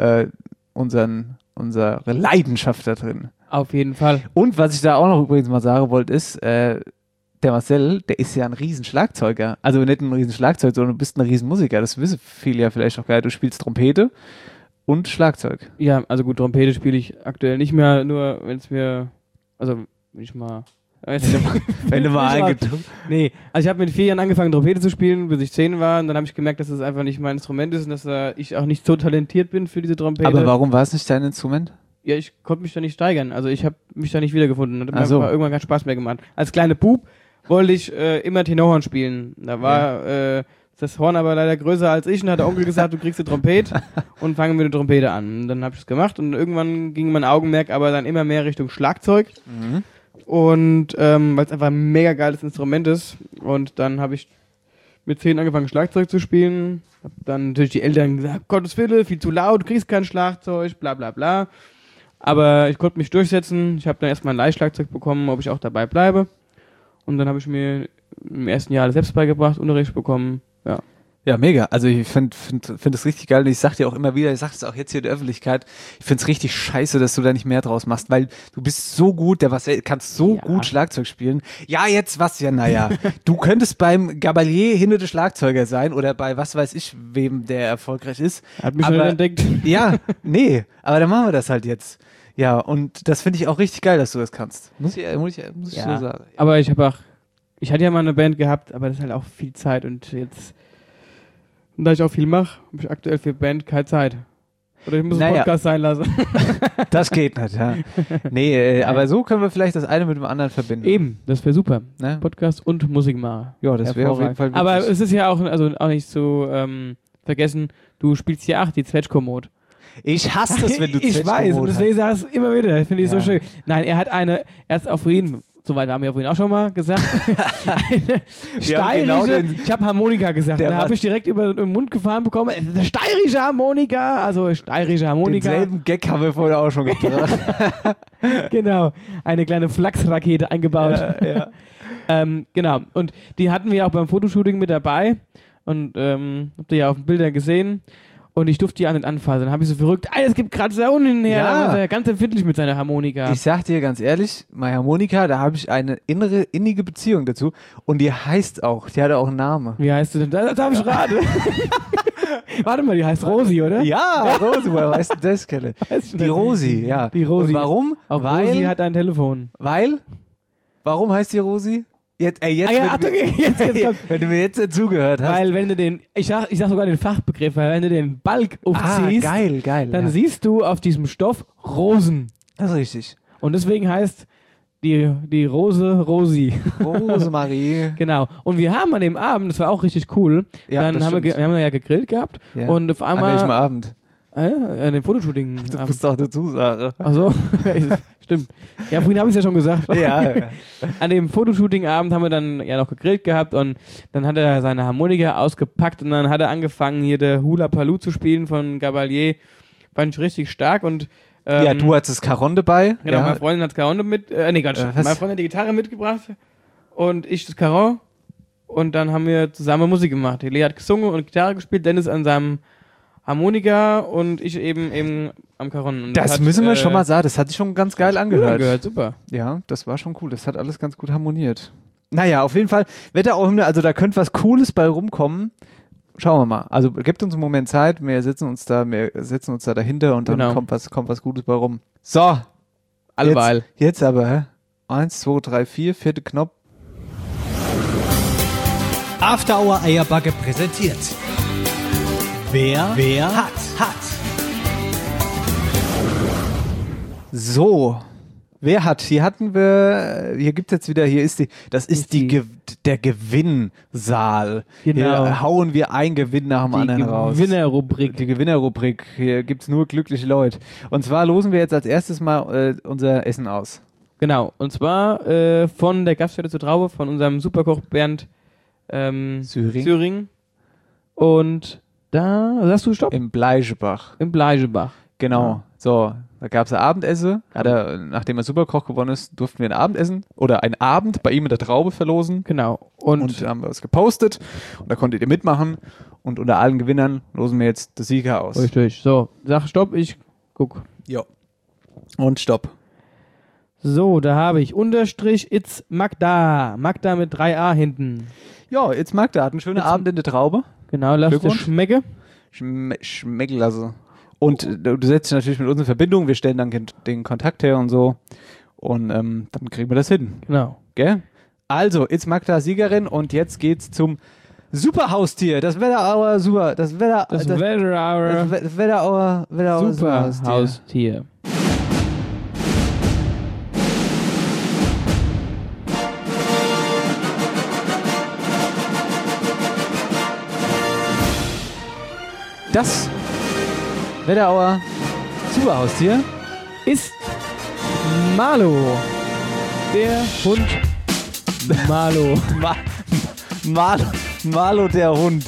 unsere Leidenschaft da drin. Auf jeden Fall. Und was ich da auch noch übrigens mal sagen wollte, ist, der Marcel, der ist ja ein Riesenschlagzeuger. Also nicht ein Riesenschlagzeuger, sondern du bist ein Riesenmusiker. Das wissen viele ja vielleicht auch gar nicht. Du spielst Trompete und Schlagzeug. Ja, also gut, Trompete spiele ich aktuell nicht mehr, nur wenn es mir, also wenn ich mal... Wenn du mal eingetrunken. Nee, also ich habe mit 4 Jahren angefangen, Trompete zu spielen, bis ich 10 war. Und dann habe ich gemerkt, dass das einfach nicht mein Instrument ist und dass ich auch nicht so talentiert bin für diese Trompete. Aber warum war es nicht dein Instrument? Ja, ich konnte mich da nicht steigern. Also ich habe mich da nicht wiedergefunden. Hat mir so. einfach irgendwann keinen Spaß mehr gemacht. Als kleiner Bub wollte ich immer Tenorhorn spielen. Da war das Horn aber leider größer als ich und hat der Onkel gesagt, du kriegst eine Trompete und fangen mit der Trompete an. Und dann habe ich es gemacht und irgendwann ging mein Augenmerk aber dann immer mehr Richtung Schlagzeug. Mhm. Und weil es einfach ein mega geiles Instrument ist. Und dann habe ich mit 10 angefangen, Schlagzeug zu spielen. Hab dann natürlich die Eltern gesagt, Gottes Willen, viel zu laut, du kriegst kein Schlagzeug, bla bla bla. Aber ich konnte mich durchsetzen. Ich habe dann erstmal ein Leihschlagzeug bekommen, ob ich auch dabei bleibe. Und dann habe ich mir im ersten Jahr selbst beigebracht, Unterricht bekommen. Ja. Ja, mega. Also ich find das richtig geil und ich sag dir auch immer wieder, ich sag es auch jetzt hier in der Öffentlichkeit, ich find's richtig scheiße, dass du da nicht mehr draus machst, weil du bist so gut, kannst so gut Schlagzeug spielen. Ja, jetzt was? Ja, naja. Du könntest beim Gabalier hinter der Schlagzeuger sein oder bei was weiß ich, wem der erfolgreich ist. Hat mich schon entdeckt. Ja, nee, aber dann machen wir das halt jetzt. Ja, und das finde ich auch richtig geil, dass du das kannst. Muss ich so sagen. Ja. Aber ich hatte ja mal eine Band gehabt, aber das ist halt auch viel Zeit und jetzt... Und da ich auch viel mache, habe ich aktuell für Band keine Zeit. Oder ich muss einen Podcast sein lassen. Das geht nicht, ja. Nee, aber so können wir vielleicht das eine mit dem anderen verbinden. Eben, das wäre super. Ne? Podcast und Musik machen. Ja, das wäre auf jeden Fall wichtig. Aber es ist ja auch nicht zu vergessen, du spielst ja auch die Zwetschko-Mode. Ich hasse das, wenn du Ich weiß, und deswegen sage ich es immer wieder. Das finde ich so schön. Nein, er ist auf jeden soweit haben wir vorhin auch schon mal gesagt. Eine steirische, genau ich habe Harmonika gesagt, da habe ich direkt über den Mund gefahren bekommen. Eine steirische Harmonika, also steirische Harmonika. Denselben Gag haben wir vorher auch schon gebracht. Genau, eine kleine Flachsrakete eingebaut. Ja. Genau, und die hatten wir auch beim Fotoshooting mit dabei und habt ihr ja auf den Bildern gesehen. Und ich durfte die an den anfassen. Dann habe ich so verrückt, es gibt gerade Saunen her. Ja. Da war er ganz empfindlich mit seiner Harmonika. Ich sag dir ganz ehrlich, meine Harmonika, da habe ich eine innige Beziehung dazu. Und die heißt auch, die hat auch einen Namen. Wie heißt du denn? Das darf ich raten. Warte mal, die heißt Rosi, oder? Ja, Rosi, woher weißt du das, Kelle? Die Rosi, ja. Die Rosi. Und warum? Auch Rosi hat ein Telefon. Warum heißt die Rosi? Jetzt, Jetzt wenn du mir jetzt dazugehört hast. Weil wenn du den, ich sag sogar den Fachbegriff, weil wenn du den Balk aufziehst, geil, dann siehst du auf diesem Stoff Rosen. Das ist richtig. Und deswegen heißt die Rose Rosi. Rosemarie. Genau. Und wir haben an dem Abend, das war auch richtig cool, Ja, dann haben wir haben ja gegrillt gehabt und auf einmal... An welchem Abend? An dem Fotoshooting. Du musst auch dazu sagen. Ach so, stimmt. Ja, vorhin habe ich es ja schon gesagt. Ja. An dem Fotoshooting-Abend haben wir dann ja noch gegrillt gehabt und dann hat er seine Harmonika ausgepackt und dann hat er angefangen, hier der Hula Paloo zu spielen von Gabalier. Fand ich richtig stark und ja, du hattest das Caron dabei. Genau, ja. meine Freundin hat das Caron mit, meine Freundin hat die Gitarre mitgebracht und ich das Caron und dann haben wir zusammen Musik gemacht. Lea hat gesungen und Gitarre gespielt, Dennis an seinem Harmonika und ich eben am Caron. Und Das müssen wir schon mal sagen, das hat sich schon ganz geil angehört. Super. Ja, das war schon cool, das hat alles ganz gut harmoniert. Naja, auf jeden Fall, Wetterau-Hymne, also da könnte was Cooles bei rumkommen. Schauen wir mal. Also gebt uns einen Moment Zeit, wir setzen uns da dahinter und dann kommt was Gutes bei rum. So. Alleweil. Jetzt aber, 1, 2, 3, 4, vierte Knopf. After Hour Eierbacke präsentiert. Wer hat. So. Wer hat? Hier gibt es jetzt wieder, das ist der Gewinnsaal. Genau. Hier hauen wir ein Gewinn nach dem anderen raus. Die Gewinnerrubrik. Hier gibt es nur glückliche Leute. Und zwar losen wir jetzt als erstes mal unser Essen aus. Genau. Und zwar von der Gaststätte zur Traube, von unserem Superkoch Bernd Syring. Und da, sagst du Stopp? Im Bleigebach. Genau. Ja. So, da gab es ein Abendessen. Nachdem er Superkoch gewonnen ist, durften wir ein Abendessen oder einen Abend bei ihm in der Traube verlosen. Genau. Und haben wir es gepostet. Und da konntet ihr mitmachen. Und unter allen Gewinnern losen wir jetzt das Sieger aus. Richtig. So, sag Stopp, ich guck. Ja. Und Stopp. So, da habe ich Unterstrich It's Magda. Magda mit 3a hinten. Ja, It's Magda hat einen schönen Abend in der Traube. Genau, lass es schmecken. Schmecken lassen. Und du setzt dich natürlich mit uns in Verbindung. Wir stellen dann den Kontakt her und so. Und dann kriegen wir das hin. Genau. Gell? Also, It's Magda Siegerin und jetzt geht's zum Superhaustier. Das Wetterauer Superhaustier. Das Wetterauer Superhaustier ist Malo. Der Hund Malo. Malo der Hund.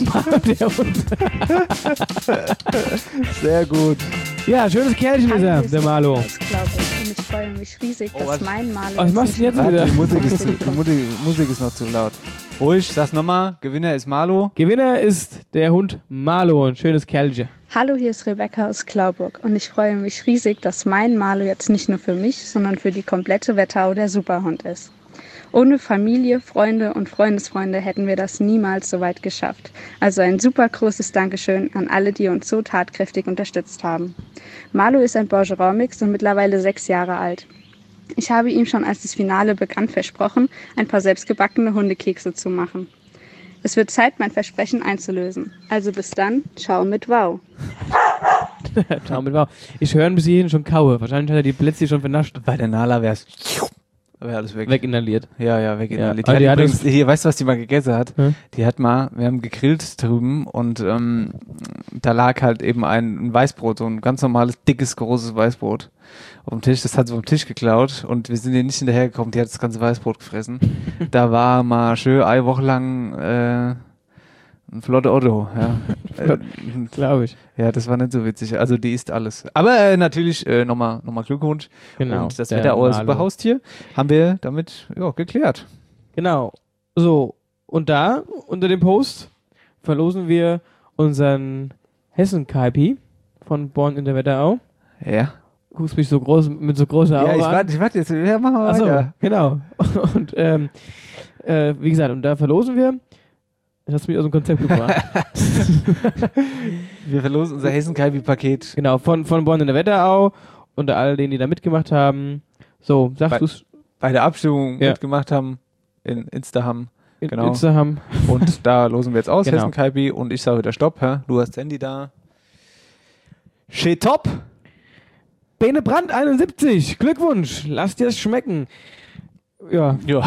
Sehr gut. Ja, schönes Kerlchen ist er, der Malo. Und ich freue mich riesig, dass mein Malo... Was machst du jetzt wieder? Die Musik ist noch zu laut. Ruhig, sag's nochmal. Gewinner ist Malo. Gewinner ist der Hund Malo. Ein schönes Kerlchen. Hallo, hier ist Rebecca aus Klauburg und ich freue mich riesig, dass mein Malo jetzt nicht nur für mich, sondern für die komplette Wetterau der Superhund ist. Ohne Familie, Freunde und Freundesfreunde hätten wir das niemals so weit geschafft. Also ein super großes Dankeschön an alle, die uns so tatkräftig unterstützt haben. Malo ist ein Bergeron-Mix und mittlerweile 6 Jahre alt. Ich habe ihm schon, als das Finale begann, versprochen, ein paar selbstgebackene Hundekekse zu machen. Es wird Zeit, mein Versprechen einzulösen. Also bis dann, ciao mit Wow. Ciao mit Wow. Ich höre ihn bis hierhin schon kaue. Wahrscheinlich hat er die Plätzchen schon vernascht. Bei der Nala wär's wäre alles weg. Weginhaliert. Ja, weginhaliert. Ja, Die hat die hat übrigens, hier, weißt du, was die mal gegessen hat? Hm? Die hat mal, wir haben gegrillt drüben und da lag halt eben ein Weißbrot, so ein ganz normales, dickes, großes Weißbrot auf dem Tisch. Das hat sie vom Tisch geklaut und wir sind ihr nicht hinterhergekommen. Die hat das ganze Weißbrot gefressen. Da war mal schön eine Woche lang ein flotter Otto, ja. Glaube ich. Ja, das war nicht so witzig. Also die isst alles. Aber natürlich nochmal Glückwunsch. Genau. Und das der Wetterauer Malo. Superhaustier haben wir damit geklärt. Genau. So, und da, unter dem Post, verlosen wir unseren Hessen-Kaipi von Born in der Wetterau. Ja. Guckst mich so groß, mit so großer Augen Ja, an. ich warte jetzt. Ja, machen wir Achso, weiter. genau. Und wie gesagt, und da verlosen wir. Das hast du mich aus dem Konzept gebracht. Wir verlosen unser Hessen-Kaipi-Paket. Genau, von Born in der Wetterau. Unter all denen, die da mitgemacht haben. So, sagst du's? Bei der Abstimmung Ja. mitgemacht haben in Instaham. In Genau. Instaham. Und da losen wir jetzt aus, Genau. Hessen-Kaipi. Und ich sage wieder Stopp. Hä? Du hast das Handy da. Shit top. Bene Brandt 71. Glückwunsch. Lass dir es schmecken. Ja. Ja.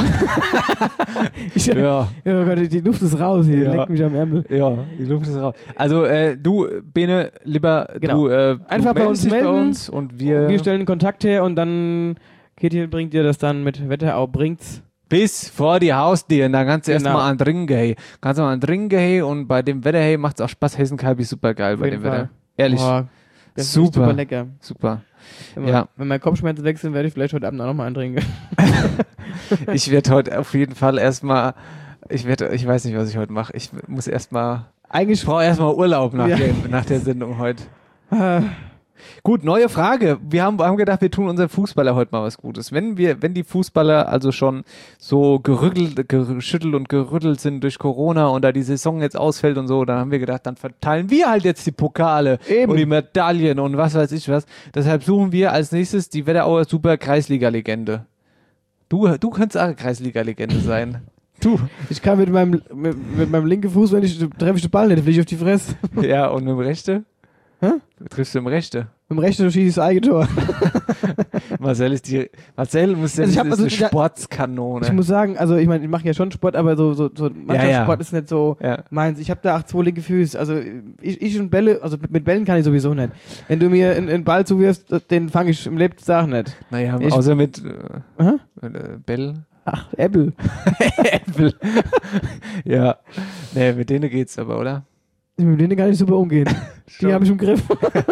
Ja. Oh Gott, die Luft ist raus hier. Ja. Leck mich am Ärmel. Ja, die Luft ist raus. Also, du, Bene, lieber, Genau. du, Einfach du bei uns meldest dich melden. bei uns und wir stellen Kontakt her und dann Katie bringt dir das dann mit Wetterau bringt's. bis vor die Haustür. Und dann kannst du Genau. erstmal an Trinken gehen. Kannst du mal an Trinken gehen und bei dem Wetter, hey, macht es auch Spaß. Hessen-Kaipi super geil bei jeden dem Fall. Wetter. Ehrlich. Boah, das ist Super. super lecker. Super. Wenn meine Kopfschmerzen weg sind, werde ich vielleicht heute Abend auch nochmal antrinken. Ich werde heute auf jeden Fall erstmal, ich weiß nicht, was ich heute mache. Ich muss erstmal, ich brauche erstmal Urlaub nach der Sendung heute. Gut, neue Frage. Wir haben gedacht, wir tun unseren Fußballer heute mal was Gutes. Wenn die Fußballer also schon so geschüttelt und gerüttelt sind durch Corona und da die Saison jetzt ausfällt und so, dann haben wir gedacht, dann verteilen wir halt jetzt die Pokale und die Medaillen und was weiß ich was. Deshalb suchen wir als nächstes die Wetterauer Super Kreisliga-Legende. Du könntest auch eine Kreisliga-Legende sein. Du. Ich kann mit meinem linken Fuß, treffe ich den Ball nicht, fliege ich auf die Fresse. Ja, und mit dem Rechte? Hä? Triffst du im Rechte? Mit dem Rechten schieße ich das eigene Tor. Marcel ist eine Sportskanone. Ich muss sagen, also ich meine, ich mache ja schon Sport, aber so Mannschaftssport ist nicht so meins. Ich habe da auch 2 linke Füße. Also ich und Bälle, also mit Bällen kann ich sowieso nicht. Wenn du mir einen Ball zuwirfst, den fange ich im Lebtag nicht. Naja, außer mit Bell. Ach, Apple. Apple. Ja. Nee, mit denen geht's aber, oder? Mit denen kann ich super umgehen. Die habe ich im Griff.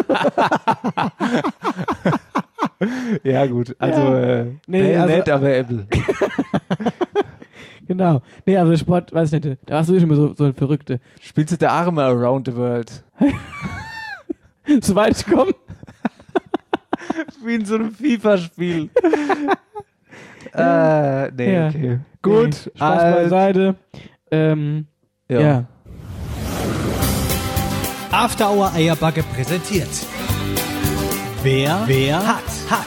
Ja, gut. Also, nett, aber Apple. Genau. Nee, also Sport, weiß ich nicht. Da warst du schon immer so ein Verrückte. Spielst du der Arme around the world? Soweit ich komme. Wie in so einem FIFA-Spiel. Nee, ja. okay. Gut. Nee, Spaß beiseite. Ja. After Hour Eierbacke präsentiert. Wer hat.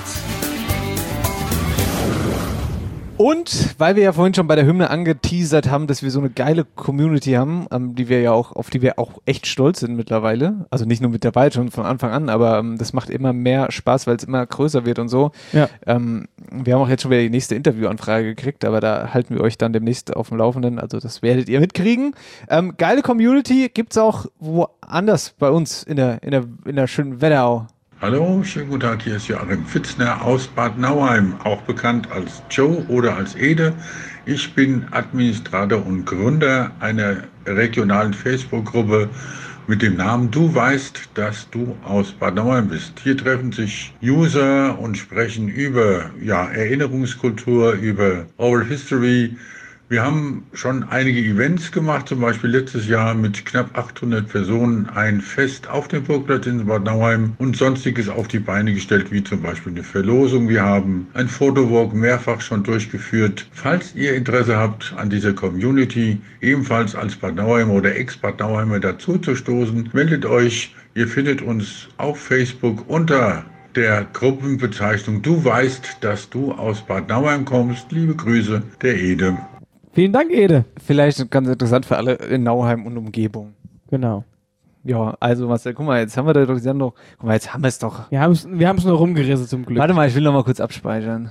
Und weil wir ja vorhin schon bei der Hymne angeteasert haben, dass wir so eine geile Community haben, auf die wir auch echt stolz sind mittlerweile. Also nicht nur mit dabei, schon von Anfang an, aber das macht immer mehr Spaß, weil es immer größer wird und so. Ja. Wir haben auch jetzt schon wieder die nächste Interviewanfrage gekriegt, aber da halten wir euch dann demnächst auf dem Laufenden. Also das werdet ihr mitkriegen. Geile Community gibt's auch woanders bei uns in der schönen Wetterau. Hallo, schönen guten Tag, hier ist Joachim Pfitzner aus Bad Nauheim, auch bekannt als Joe oder als Ede. Ich bin Administrator und Gründer einer regionalen Facebook-Gruppe mit dem Namen Du weißt, dass du aus Bad Nauheim bist. Hier treffen sich User und sprechen über Erinnerungskultur, über Oral History. Wir haben schon einige Events gemacht, zum Beispiel letztes Jahr mit knapp 800 Personen ein Fest auf dem Burgplatz in Bad Nauheim und Sonstiges auf die Beine gestellt, wie zum Beispiel eine Verlosung. Wir haben ein Fotowalk mehrfach schon durchgeführt. Falls ihr Interesse habt, an dieser Community ebenfalls als Bad Nauheim oder Ex-Bad Nauheimer dazu zu stoßen, meldet euch. Ihr findet uns auf Facebook unter der Gruppenbezeichnung Du weißt, dass du aus Bad Nauheim kommst. Liebe Grüße, der Ede. Vielen Dank, Ede. Vielleicht ganz interessant für alle in Nauheim und Umgebung. Genau. Ja, also Marcel, guck mal, jetzt haben wir da doch die Sendung. Guck mal, jetzt haben wir es doch. Wir haben es nur rumgerissen zum Glück. Warte mal, ich will noch mal kurz abspeichern.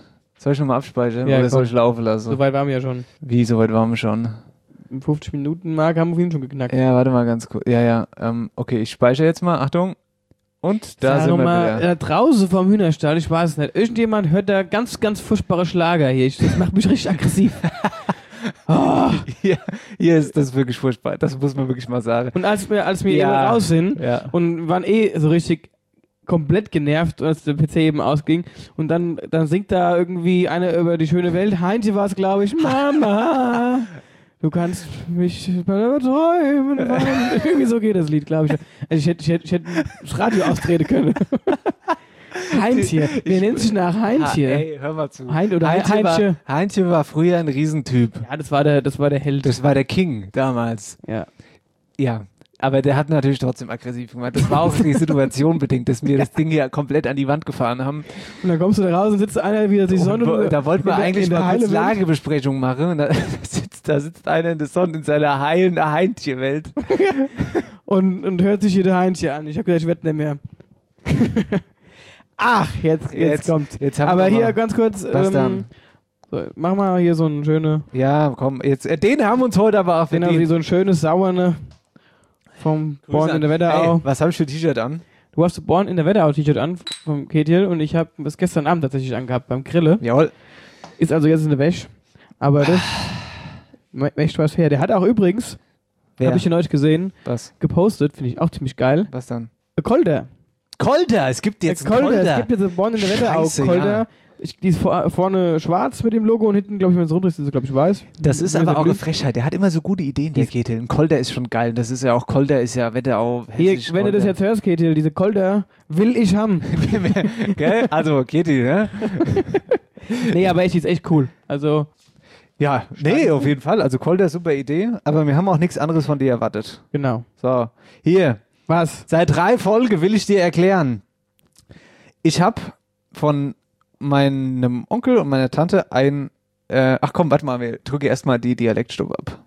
Soll ich nochmal abspeichern Ja, oder komm. soll ich laufen lassen? So weit waren wir ja schon. Wie, so weit waren wir schon? Im 50-Minuten-Mark haben wir ihn schon geknackt. Ja, warte mal ganz kurz. Ja. Okay, ich speichere jetzt mal. Achtung. Und da sind wir mal, wieder. draußen vom Hühnerstall, ich weiß es nicht. Irgendjemand hört da ganz, ganz furchtbare Schlager hier. Das macht mich richtig aggressiv. Oh. Hier ist das wirklich furchtbar. Das muss man wirklich mal sagen. Und als wir eben raus sind und waren so richtig komplett genervt, als der PC eben ausging und dann singt da irgendwie einer über die schöne Welt. Heinche war es, glaube ich. Mama, du kannst mich träumen. Irgendwie so geht das Lied, glaube ich. Also ich hätte das Radio austreten können. Heinche. Wer nennt sich nach Heinche? Ey, hör mal zu. Heinche. Heinche war früher ein Riesentyp. Ja, das war der Held. Das war der King damals. Ja. Ja. Aber der hat natürlich trotzdem aggressiv gemacht. Das war auch die Situation bedingt, dass wir das Ding hier komplett an die Wand gefahren haben. Und dann kommst du da raus und sitzt einer wieder die Sonne. Da wollten wir eigentlich mal kurz Lagebesprechung machen. Und da sitzt einer in der Sonne in seiner heilen Heintje-Welt. und hört sich jeder Heintje an. Ich habe gesagt, ich werde nicht mehr. Ach, jetzt kommt. Jetzt haben aber wir hier mal. ganz kurz. Was dann? So, mach mal hier so ein schöne. Ja, komm, jetzt. Den haben wir uns heute aber auch Genau, wie so ein schönes Sauerne vom Born in der Wetterau. Hey, was habe ich für ein T-Shirt an? Du hast Born in der Wetterau T-Shirt an vom Ketiel und ich habe das gestern Abend tatsächlich angehabt beim Grille. Jawohl. Ist also jetzt eine Wäsche. Aber das möchte was her. Der hat auch übrigens, habe ich ihn heute gesehen, gepostet, finde ich auch ziemlich geil. Was dann? Kolder. Kolder, es gibt jetzt Kolder. Es gibt jetzt eine Born in der Wetterau Kolder. Ja. Die ist vorne schwarz mit dem Logo und hinten, glaube ich, wenn es runter ist, ist es, glaube ich, weiß. Das ist aber auch eine Frechheit. Der hat immer so gute Ideen, der Ketil. Ein Kolder ist schon geil. Das ist ja auch, Kolder ist ja Wetterau. Hier, wenn du das jetzt hörst, Ketil, diese Kolder will ich haben. Gell? Also, Ketil, ne? Nee, aber echt, ist echt cool. Also. Ja, nee, auf jeden Fall. Also, Kolder, super Idee. Aber wir haben auch nichts anderes von dir erwartet. Genau. So, hier. Was? Seit 3 Folgen will ich dir erklären. Ich habe von meinem Onkel und meiner Tante ach komm, warte mal, wir drücken erstmal die Dialektstube ab.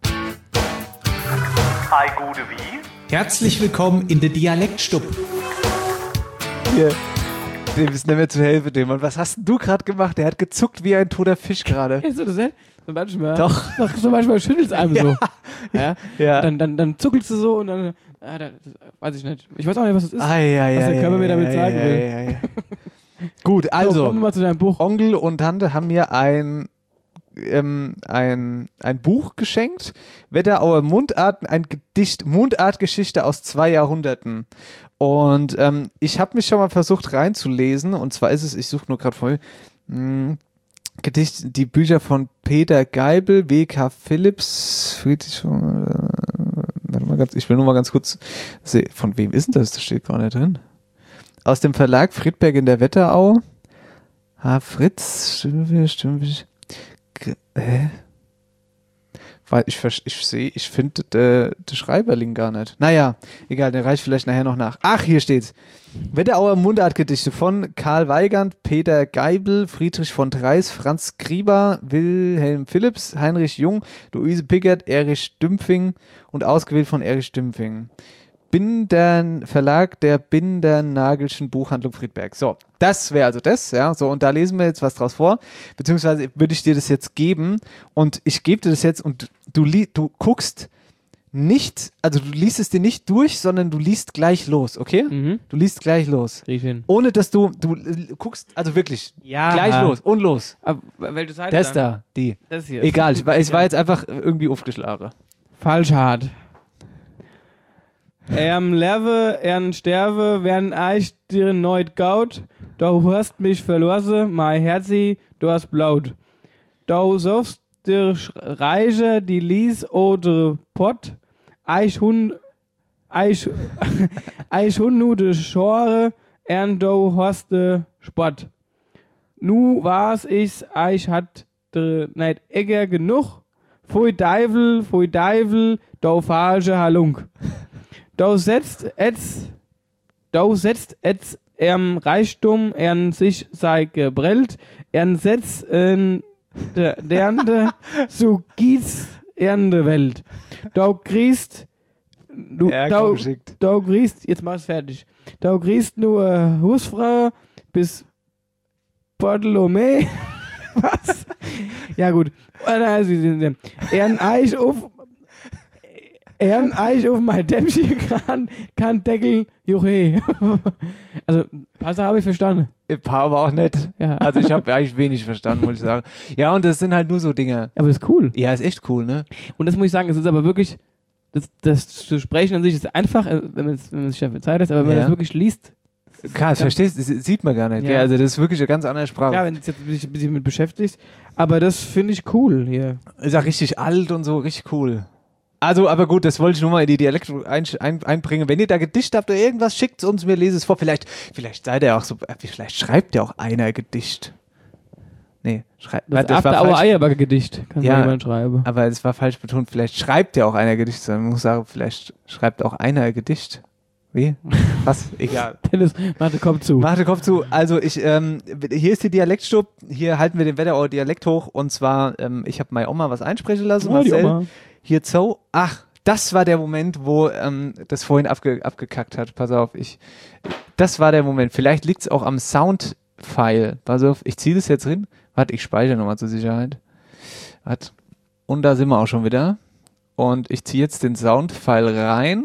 Hi, gute wie? Herzlich willkommen in der Dialektstube. Hier, dem ist nicht mehr zu helfen, dem. Und was hast denn du gerade gemacht? Der hat gezuckt wie ein toter Fisch gerade. Ist das nicht? So manchmal. Doch. So manchmal schüttelst du einem so. Ja. Dann zuckelst du so und dann, weiß ich nicht. Ich weiß auch nicht, was das ist. Was der Körper mir damit sagen will. Gut, also, so, kommen wir mal zu deinem Buch. Onkel und Tante haben mir ein Buch geschenkt, Wetterauer Mundarten, ein Gedicht, Mundartgeschichte aus 2 Jahrhunderten. Und ich habe mich schon mal versucht reinzulesen, und zwar ist es, ich suche nur gerade voll, Gedicht, die Bücher von Peter Geibel, W.K. Philipps, Friedrich, ich will nur mal ganz kurz sehen, von wem ist denn das? Das steht gar nicht drin. Aus dem Verlag Friedberg in der Wetterau. Fritz, stimmt. Weil ich finde der Schreiberling gar nicht. Naja, egal, der reicht vielleicht nachher noch nach. Ach, hier steht's. Wetterauer Mundartgedichte von Karl Weigand, Peter Geibel, Friedrich von Dreis, Franz Grieber, Wilhelm Philipps, Heinrich Jung, Luise Pickert, Erich Dümpfing und ausgewählt von Erich Dümpfing. Verlag der Bindernagelschen Buchhandlung Friedberg. So, das wäre also das, ja. So, und da lesen wir jetzt was draus vor. Beziehungsweise würde ich dir das jetzt geben und ich gebe dir das jetzt und du guckst nicht, also du liest es dir nicht durch, sondern du liest gleich los, okay? Mhm. Du liest gleich los. Ohne dass du guckst, also wirklich, gleich los und los. Aber welche Seite das dann? Da, die. Das hier. Egal, es war jetzt einfach irgendwie aufgeschlagen. Falsch hart. Leve, sterbe, werden eich dir neut gaut, du hast mich verloren, mein Herzi, du hast blaut. Du soffst dir Reiche, die lies oder Pott, eich hun nu de Schore, du hast de Spott. Nu war's ich's, eich hat de neid Egger genug, pfui Deivel, du falsche Halunk. Du setzt Reichtum, sich sei gebrellt, setzt dernde zu Gies ernde Welt. Du kriegst, jetzt mach's fertig. Du kriegst nur Husfrau bis Bartolomä Was? Ja, gut. Ehren auf mein Dämmchen kann Deckel Juche. Also, Pasta habe ich verstanden. Ein paar aber auch nicht. Ja. Also ich habe eigentlich wenig verstanden, muss ich sagen. Ja, und das sind halt nur so Dinge. Aber das ist cool. Ja, ist echt cool, ne? Und das muss ich sagen, es ist aber wirklich, das zu sprechen an sich ist einfach, wenn man sich dafür Zeit lässt, aber wenn man das wirklich liest. Klar, das verstehst du, das sieht man gar nicht. Ja. Gell? Also das ist wirklich eine ganz andere Sprache. Ja, wenn du dich jetzt ein bisschen mit beschäftigst. Aber das finde ich cool hier. Ist auch richtig alt und so, richtig cool. Also, aber gut, das wollte ich nur mal in die Dialekt einbringen. Wenn ihr da Gedicht habt oder irgendwas, schickt es uns, wir lesen es vor. Vielleicht seid ihr auch so, vielleicht schreibt ja auch einer ein Gedicht. Nee, das After-Hour-Eierbacke-Gedicht kann ja, jemand schreiben. Aber es war falsch betont. Vielleicht schreibt ja auch einer ein Gedicht. Man muss sagen, vielleicht schreibt auch einer ein Gedicht. Wie? Was? Egal. Dennis, Marte, Kopf zu. Marte, Kopf zu. Also hier ist die Dialektstub. Hier halten wir den Wetterauer Dialekt hoch. Und zwar, ich habe meine Oma was einsprechen lassen. Oh, die Oma. Hier so. Ach, das war der Moment, wo das vorhin abgekackt hat. Pass auf, das war der Moment. Vielleicht liegt es auch am Sound-File. Pass auf, ich ziehe das jetzt hin. Warte, ich speichere nochmal zur Sicherheit. Warte. Und da sind wir auch schon wieder. Und ich ziehe jetzt den Sound-File rein.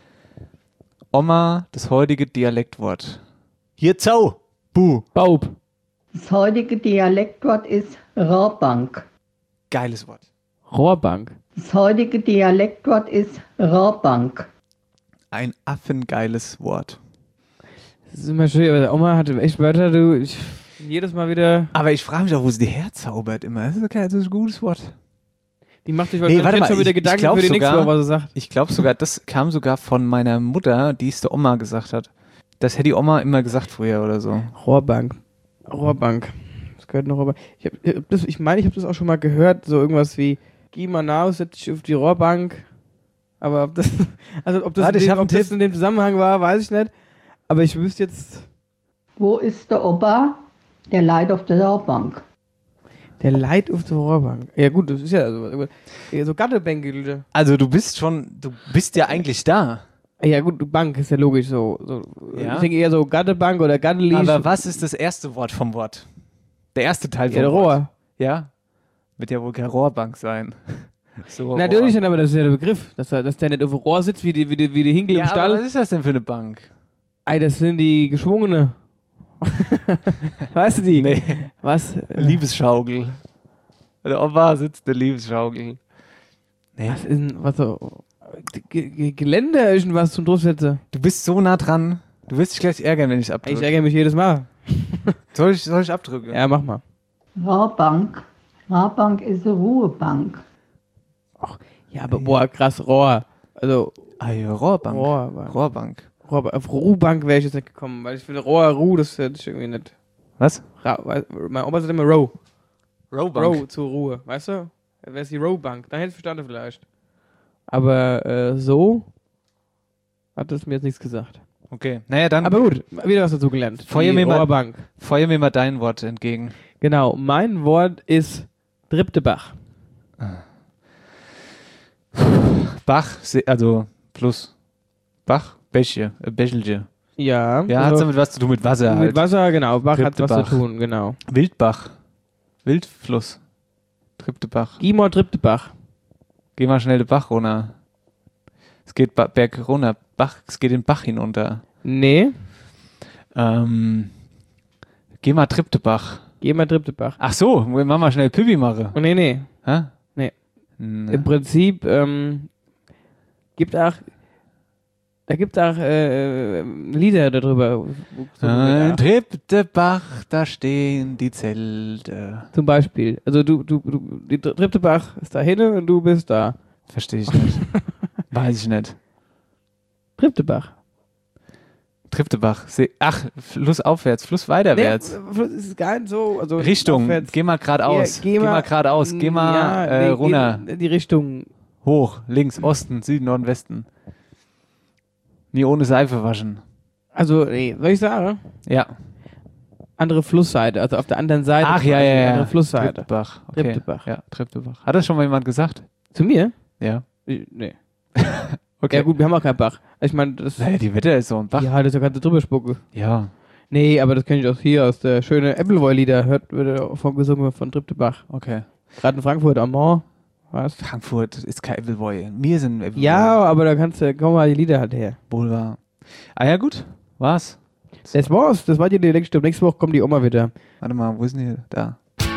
Oma, das heutige Dialektwort. Hier Zau. Bu. Baub. Das heutige Dialektwort ist Rohrbank. Geiles Wort. Rohrbank. Das heutige Dialektwort ist Rohrbank. Ein affengeiles Wort. Das ist immer schön, aber der Oma hatte echt Wörter, jedes Mal wieder... Aber ich frage mich auch, wo sie die herzaubert immer. Das ist ein gutes Wort. Die macht sich wahrscheinlich schon wieder Gedanken für die nächste Woche, was sie sagt. Ich glaube sogar, das kam sogar von meiner Mutter, die es der Oma gesagt hat. Das hätte die Oma immer gesagt früher oder so. Rohrbank. Das gehört noch Rohrbank. Ich meine, ich habe das auch schon mal gehört, so irgendwas wie geh mal nach, setz dich auf die Rohrbank. Aber ob das in dem Zusammenhang war, weiß ich nicht. Aber ich wüsste jetzt... Wo ist der Opa? Der leidet auf der Rohrbank. Der leidet auf der Rohrbank. Ja gut, das ist ja so Gattebänke. Also du bist ja eigentlich da. Ja gut, Bank ist ja logisch so. Ja? Ich denke eher so Gattebank oder Gattelisch. Aber was ist das erste Wort vom Wort? Der erste Teil vom Wort. Rohr. Ja? Wird ja wohl keine Rohrbank sein. So natürlich, aber das ist ja der Begriff, dass der nicht auf dem Rohr sitzt wie die Hinkel im Stall. Was ist das denn für eine Bank? Das sind die Geschwungene. Weißt du die? Nee. Was? Liebesschaukel. Der Opa sitzt eine Liebesschaukel. Nee. Was so? Gelände irgendwas zum Draufsetzen. Du bist so nah dran. Du wirst dich gleich ärgern, wenn ich abdrücke. Ich ärgere mich jedes Mal. Soll ich abdrücken? Ja, mach mal. Rohrbank. Rohrbank ist eine Ruhebank. Ach, ja, aber boah, krass, Rohr. Also. Ja, Rohrbank. Rohrbank. Auf Ruhbank wäre ich jetzt nicht gekommen, weil ich finde Ruh, das ist irgendwie nicht. Was? Mein Opa sagt immer Row. Rowbank. Row zur Ruhe, weißt du? Wäre es die Rowbank, dann hätte ich verstanden vielleicht. Aber so hat es mir jetzt nichts gesagt. Okay, naja, dann... Aber gut, wieder was dazu gelernt. Feuer mir mal dein Wort entgegen. Genau, mein Wort ist Driptebach. Bach, also Fluss. Bach? Bächelche. Ja. Ja, hat damit was zu tun mit Wasser halt. Mit Wasser, genau. Bach hat was zu tun, genau. Wildbach. Wildfluss. Triptebach. Geh mal Triptebach. Geh mal schnell den Bach runter. Es geht Berg runter. Es geht den Bach hinunter. Nee. Geh mal Triptebach. Geh mal Triptebach. Ach so, wir machen mal schnell Püppi machen. Nee. Hä? Nee. Im Prinzip gibt auch Lieder darüber. Triptebach, da stehen die Zelte. Zum Beispiel. Also die Triptebach ist da hinten und du bist da. Verstehe ich nicht. Weiß ich nicht. Triptebach. Fluss aufwärts, Fluss weiterwärts. Nee, Fluss ist gar nicht so. Also Richtung, aufwärts. Geh mal geradeaus. Geh mal geradeaus. Geh mal runter. Die Richtung. Hoch, links, Osten, Süden, Norden, Westen. Nie ohne Seife waschen. Also, nee, soll ich sagen? Ja. Andere Flussseite, also auf der anderen Seite. Ach, ja. Andere Flussseite. Triptebach. Okay. Triptebach. Ja, Triptebach. Hat das schon mal jemand gesagt? Zu mir? Ja. Nee. Okay. Ja gut, wir haben auch keinen Bach. Ich meine, das... Naja, die Wetter ist so ein Bach. Ja, das kannst du drüber spucken. Ja. Nee, aber das kenne ich auch hier aus der schönen Appleboy-Lieder. Wird von gesungen von Triptebach. Okay. Gerade in Frankfurt am Mall. Was? Frankfurt ist kein Appleboy. Wir sind Appleboy. Ja, aber da kommen mal die Lieder halt her. Wohl wahr. Ah ja, gut. War's. Das war's. Das war die Dialektstub. Nächste Woche kommt die Oma wieder. Warte mal, wo ist denn die? Da.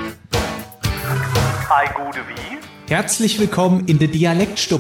Hi, gute wie? Herzlich willkommen in der Dialektstub.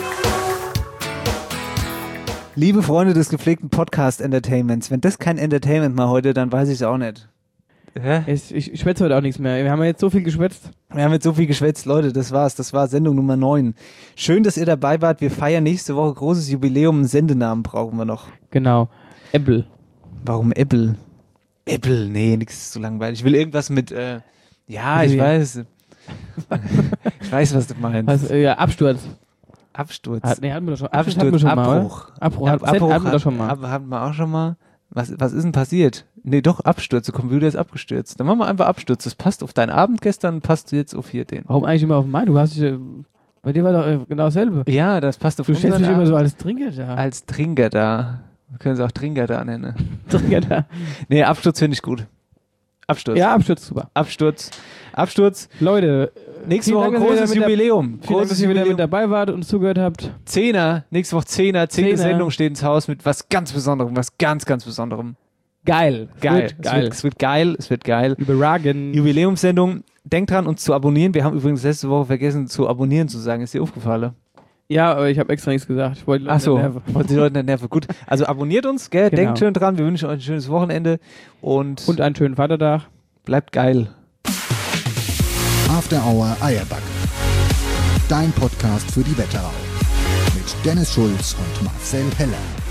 Liebe Freunde des gepflegten Podcast-Entertainments, wenn das kein Entertainment mal heute, dann weiß ich es auch nicht. Hä? Ich schwätze heute auch nichts mehr. Wir haben ja jetzt so viel geschwätzt. Leute, das war's. Das war Sendung Nummer 9. Schön, dass ihr dabei wart. Wir feiern nächste Woche großes Jubiläum. Einen Sendenamen brauchen wir noch. Genau. Apple. Warum Apple? Apple? Nee, nix ist so langweilig. Ich will irgendwas mit, ja, ich weiß. Ich weiß, was du meinst. Ja, Absturz. Absturz. Hatten wir schon. Absturz, hatten wir schon Abbruch. Mal, Abbruch hatten wir doch schon mal. Hatten wir auch schon mal. Was ist denn passiert? Nee, doch, Absturz. Der Computer ist abgestürzt. Dann machen wir einfach Absturz. Das passt auf deinen Abend gestern, passt jetzt auf hier den. Warum eigentlich immer auf meinen? Du hast dich, bei dir war doch genau dasselbe. Ja, das passt auf Du stellst dich immer so als Trinker da. Als Trinker da. Wir können es auch Trinker da nennen. Trinker da. Nee, Absturz finde ich gut. Absturz. Ja, Absturz, super. Absturz. Leute, nächste Woche großes Jubiläum. Vielen Dank, dass ihr wieder mit dabei wart und zugehört habt. Nächste Woche 10. Sendung steht ins Haus mit was ganz Besonderem, was ganz, ganz Besonderem. Geil. Es wird geil. Überragend. Jubiläumssendung. Denkt dran, uns zu abonnieren. Wir haben übrigens letzte Woche vergessen, zu abonnieren zu sagen. Ist dir aufgefallen? Ja, aber ich habe extra nichts gesagt. Ich wollte die Leute nicht nerven. Gut, also abonniert uns, gell? Genau. Denkt schön dran. Wir wünschen euch ein schönes Wochenende und einen schönen Vatertag. Bleibt geil. After Hour Eierback. Dein Podcast für die Wetterau. Mit Dennis Schulz und Marcel Heller.